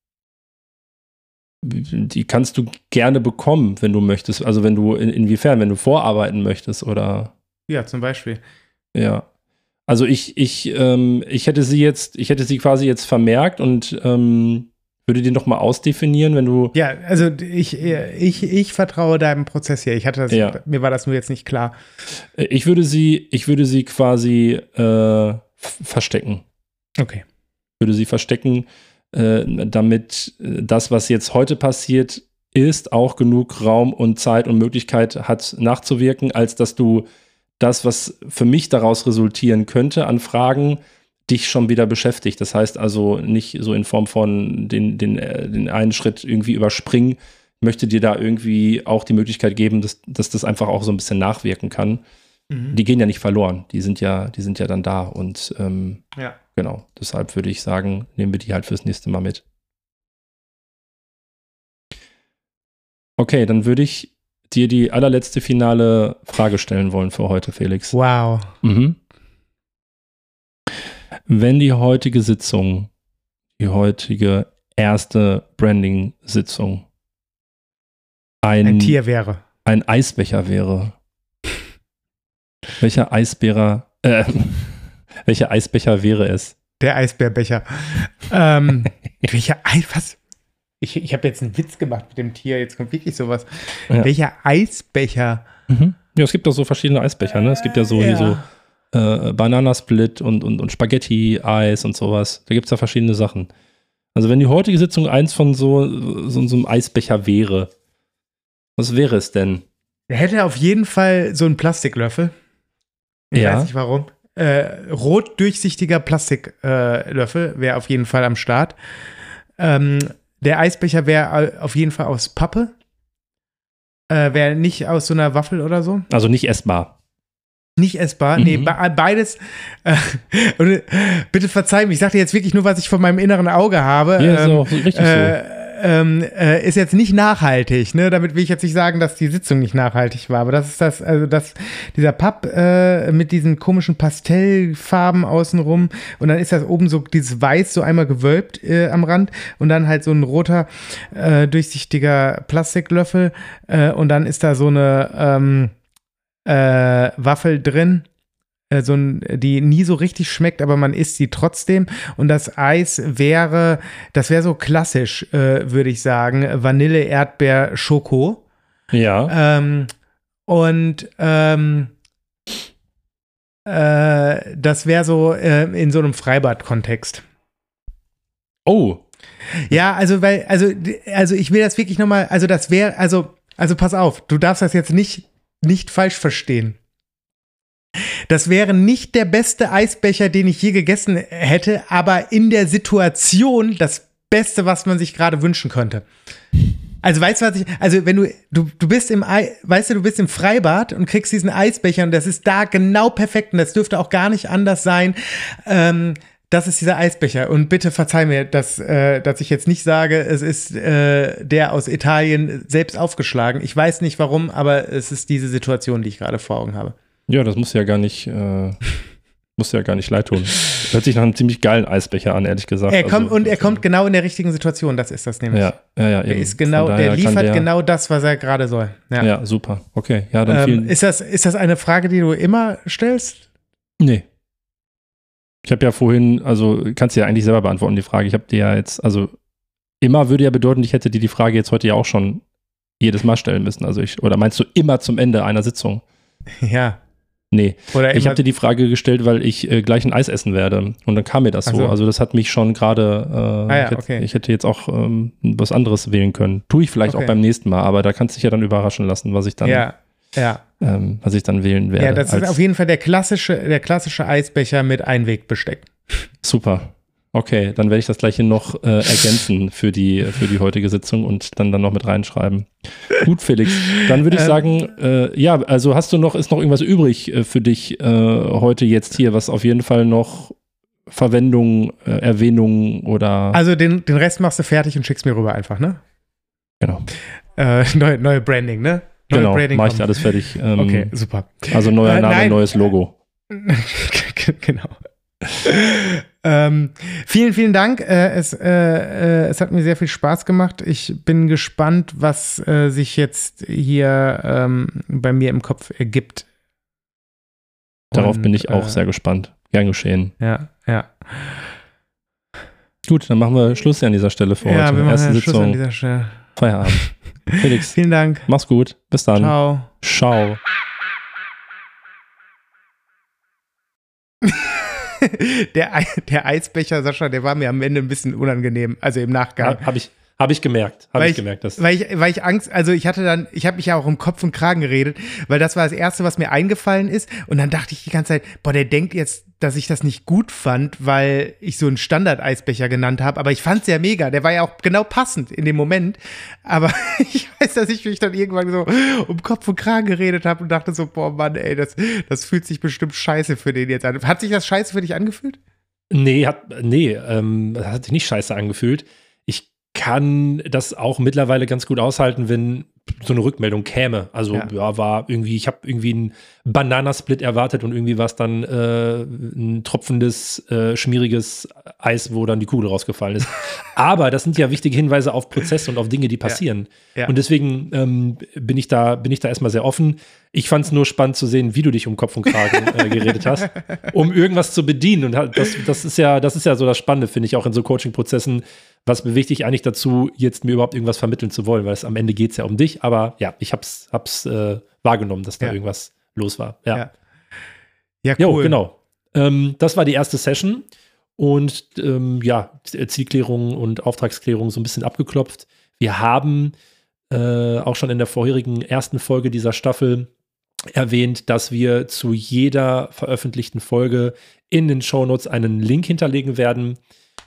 Die kannst du gerne bekommen, wenn du möchtest. Also wenn du, inwiefern, wenn du vorarbeiten möchtest oder? Ja, zum Beispiel. Ja. Also ich hätte sie quasi jetzt vermerkt und würde die noch mal ausdefinieren, wenn du. Ja, also ich vertraue deinem Prozess hier. Mir war das nur jetzt nicht klar. Ich würde sie quasi verstecken. Okay. Ich würde sie verstecken, damit das, was jetzt heute passiert ist, auch genug Raum und Zeit und Möglichkeit hat nachzuwirken, als dass du das, was für mich daraus resultieren könnte an Fragen, dich schon wieder beschäftigt. Das heißt also nicht so in Form von den einen Schritt irgendwie überspringen. Ich möchte dir da irgendwie auch die Möglichkeit geben, dass das einfach auch so ein bisschen nachwirken kann. Die gehen ja nicht verloren. Die sind ja dann da. Und genau, deshalb würde ich sagen, nehmen wir die halt fürs nächste Mal mit. Okay, dann würde ich dir die allerletzte finale Frage stellen wollen für heute, Felix. Wow. Wenn die heutige Sitzung, die heutige erste Branding-Sitzung ein Tier wäre. Ein Eisbecher wäre, welcher Eisbecher wäre es? Der Eisbärbecher. Was? Ich habe jetzt einen Witz gemacht mit dem Tier, jetzt kommt wirklich sowas. Ja. Welcher Eisbecher? Ja, es gibt doch so verschiedene Eisbecher, ne? Es gibt ja so hier so Bananasplit und Spaghetti-Eis und sowas. Da gibt es ja verschiedene Sachen. Also wenn die heutige Sitzung eins von so einem Eisbecher wäre, was wäre es denn? Er hätte auf jeden Fall so einen Plastiklöffel. Ich weiß nicht warum. Rot durchsichtiger Plastiklöffel wäre auf jeden Fall am Start. Der Eisbecher wäre auf jeden Fall aus Pappe. Wäre nicht aus so einer Waffel oder so. Also nicht essbar. Nicht essbar, nee, beides. Bitte verzeih mir, ich sag dir jetzt wirklich nur, was ich vor meinem inneren Auge habe. Ja, ist auch richtig so. Ist jetzt nicht nachhaltig, ne? Damit will ich jetzt nicht sagen, dass die Sitzung nicht nachhaltig war, aber das ist dieser Papp mit diesen komischen Pastellfarben außenrum und dann ist das oben so dieses Weiß so einmal gewölbt am Rand und dann halt so ein roter durchsichtiger Plastiklöffel und dann ist da so eine Waffel drin, die nie so richtig schmeckt, aber man isst sie trotzdem. Und das Eis wäre so klassisch, würde ich sagen, Vanille, Erdbeer, Schoko. Ja. Das wäre so in so einem Freibad-Kontext. Oh. Ja, also ich will das wirklich nochmal, also das wäre, also pass auf, du darfst das jetzt nicht falsch verstehen. Das wäre nicht der beste Eisbecher, den ich je gegessen hätte, aber in der Situation das Beste, was man sich gerade wünschen könnte. Also weißt du, wenn du bist du bist im Freibad und kriegst diesen Eisbecher und das ist da genau perfekt und das dürfte auch gar nicht anders sein. Das ist dieser Eisbecher. Und bitte verzeih mir, dass ich jetzt nicht sage, es ist der aus Italien selbst aufgeschlagen. Ich weiß nicht warum, aber es ist diese Situation, die ich gerade vor Augen habe. Ja, das muss ja gar nicht leid tun. Hört sich nach einem ziemlich geilen Eisbecher an, ehrlich gesagt. Er kommt genau in der richtigen Situation, das ist das nämlich. Ja. Er ist der liefert genau das, was er gerade soll. Ja, super. Okay, ja, dann vielen. Ist das eine Frage, die du immer stellst? Nee. Ich habe ja vorhin, also kannst du ja eigentlich selber beantworten, die Frage. Ich habe dir ja jetzt, also immer würde ja bedeuten, ich hätte dir die Frage jetzt heute ja auch schon jedes Mal stellen müssen. Oder meinst du immer zum Ende einer Sitzung? Ja. Nee, ich habe dir die Frage gestellt, weil ich gleich ein Eis essen werde. Und dann kam mir das so. Also das hat mich schon gerade, ich hätte jetzt auch was anderes wählen können. Tue ich vielleicht auch beim nächsten Mal, aber da kannst du dich ja dann überraschen lassen, was ich dann was ich dann wählen werde. Ja, das ist auf jeden Fall der klassische Eisbecher mit Einwegbesteck. Super. Okay, dann werde ich das gleich hier noch ergänzen für die heutige Sitzung und dann noch mit reinschreiben. Gut, Felix. Dann würde ich sagen, also ist noch irgendwas übrig für dich heute jetzt hier, was auf jeden Fall noch Verwendung, Erwähnung oder. Also den Rest machst du fertig und schickst mir rüber einfach, ne? Genau. Neue Branding, ne? Genau, mach ich alles fertig. Okay, super. Also neuer Name, neues Logo. Genau. Vielen, vielen Dank. Es hat mir sehr viel Spaß gemacht. Ich bin gespannt, was sich jetzt hier bei mir im Kopf ergibt. Darauf bin ich auch sehr gespannt. Gern geschehen. Ja. Gut, dann machen wir Schluss an dieser Stelle für heute. Ja, wir machen Erste Schluss Sitzung. an dieser Stelle. Feierabend. Felix. Vielen Dank. Mach's gut. Bis dann. Ciao. Der Eisbecher, Sascha, der war mir am Ende ein bisschen unangenehm, also im Nachgang. Habe ich gemerkt. Weil ich Angst, also ich habe mich ja auch um Kopf und Kragen geredet, weil das war das Erste, was mir eingefallen ist. Und dann dachte ich die ganze Zeit, boah, der denkt jetzt, dass ich das nicht gut fand, weil ich so einen Standard-Eisbecher genannt habe. Aber ich fand es ja mega. Der war ja auch genau passend in dem Moment. Aber ich weiß, dass ich mich dann irgendwann so um Kopf und Kragen geredet habe und dachte so, boah, Mann, ey, das fühlt sich bestimmt scheiße für den jetzt an. Hat sich das scheiße für dich angefühlt? Nee, hat sich nicht scheiße angefühlt. Ich kann das auch mittlerweile ganz gut aushalten, wenn so eine Rückmeldung käme. Also ich habe irgendwie einen Bananasplit erwartet und irgendwie war es dann ein tropfendes, schmieriges Eis, wo dann die Kugel rausgefallen ist. Aber das sind ja wichtige Hinweise auf Prozesse und auf Dinge, die passieren. Ja. Und deswegen bin ich da erstmal sehr offen. Ich fand es nur spannend zu sehen, wie du dich um Kopf und Kragen geredet hast, um irgendwas zu bedienen. Und das ist ja so das Spannende, finde ich, auch in so Coaching-Prozessen. Was bewegt dich eigentlich dazu, jetzt mir überhaupt irgendwas vermitteln zu wollen? Weil am Ende geht es ja um dich, aber ja, ich hab's wahrgenommen, dass da irgendwas los war. Ja, cool. Jo, genau. Das war die erste Session und Zielklärung und Auftragsklärung so ein bisschen abgeklopft. Wir haben auch schon in der vorherigen ersten Folge dieser Staffel erwähnt, dass wir zu jeder veröffentlichten Folge in den Shownotes einen Link hinterlegen werden.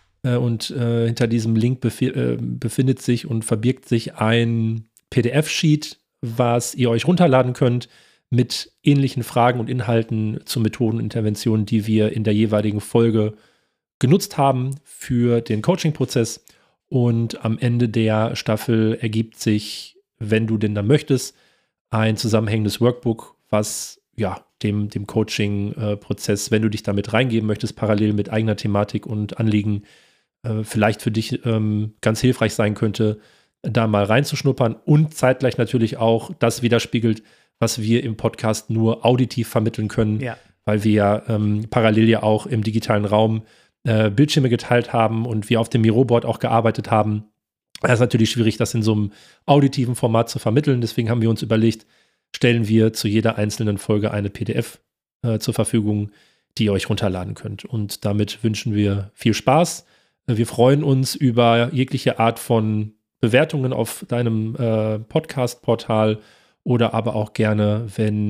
Und hinter diesem Link befindet sich und verbirgt sich ein PDF-Sheet, was ihr euch runterladen könnt mit ähnlichen Fragen und Inhalten zu Methoden und Interventionen, die wir in der jeweiligen Folge genutzt haben für den Coaching-Prozess. Und am Ende der Staffel ergibt sich, wenn du denn dann möchtest, ein zusammenhängendes Workbook, was dem Coaching-Prozess, wenn du dich damit reingeben möchtest, parallel mit eigener Thematik und Anliegen, vielleicht für dich ganz hilfreich sein könnte, da mal reinzuschnuppern und zeitgleich natürlich auch das widerspiegelt, was wir im Podcast nur auditiv vermitteln können, weil wir ja parallel ja auch im digitalen Raum Bildschirme geteilt haben und wir auf dem Miro-Board auch gearbeitet haben. Es ist natürlich schwierig, das in so einem auditiven Format zu vermitteln. Deswegen haben wir uns überlegt, stellen wir zu jeder einzelnen Folge eine PDF zur Verfügung, die ihr euch runterladen könnt. Und damit wünschen wir viel Spaß. Wir freuen uns über jegliche Art von Bewertungen auf deinem Podcast-Portal oder aber auch gerne,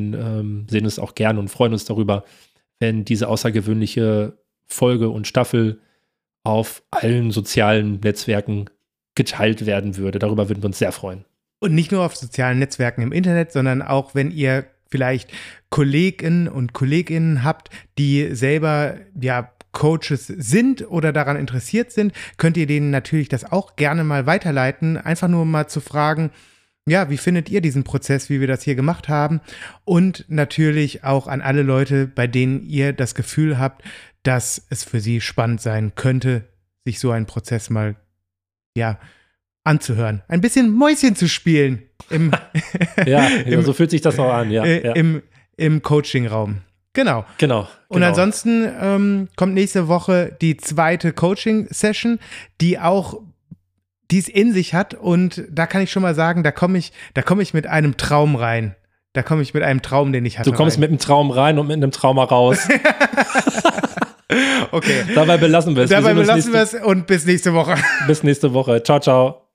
sehen es auch gerne und freuen uns darüber, wenn diese außergewöhnliche Folge und Staffel auf allen sozialen Netzwerken geteilt werden würde. Darüber würden wir uns sehr freuen. Und nicht nur auf sozialen Netzwerken im Internet, sondern auch, wenn ihr vielleicht Kollegen und Kolleginnen habt, die selber Coaches sind oder daran interessiert sind, könnt ihr denen natürlich das auch gerne mal weiterleiten. Einfach nur mal zu fragen, wie findet ihr diesen Prozess, wie wir das hier gemacht haben? Und natürlich auch an alle Leute, bei denen ihr das Gefühl habt, dass es für sie spannend sein könnte, sich so einen Prozess mal, anzuhören. Ein bisschen Mäuschen zu spielen. So fühlt sich das auch an, im Coaching-Raum. Genau. Und ansonsten kommt nächste Woche die zweite Coaching-Session, die es in sich hat. Und da kann ich schon mal sagen, da komme ich mit einem Traum rein. Da komme ich mit einem Traum, den ich hatte. Du kommst mit einem Traum rein und mit einem Trauma raus. Okay. Dabei belassen wir es. Und bis nächste Woche. Bis nächste Woche. Ciao, ciao.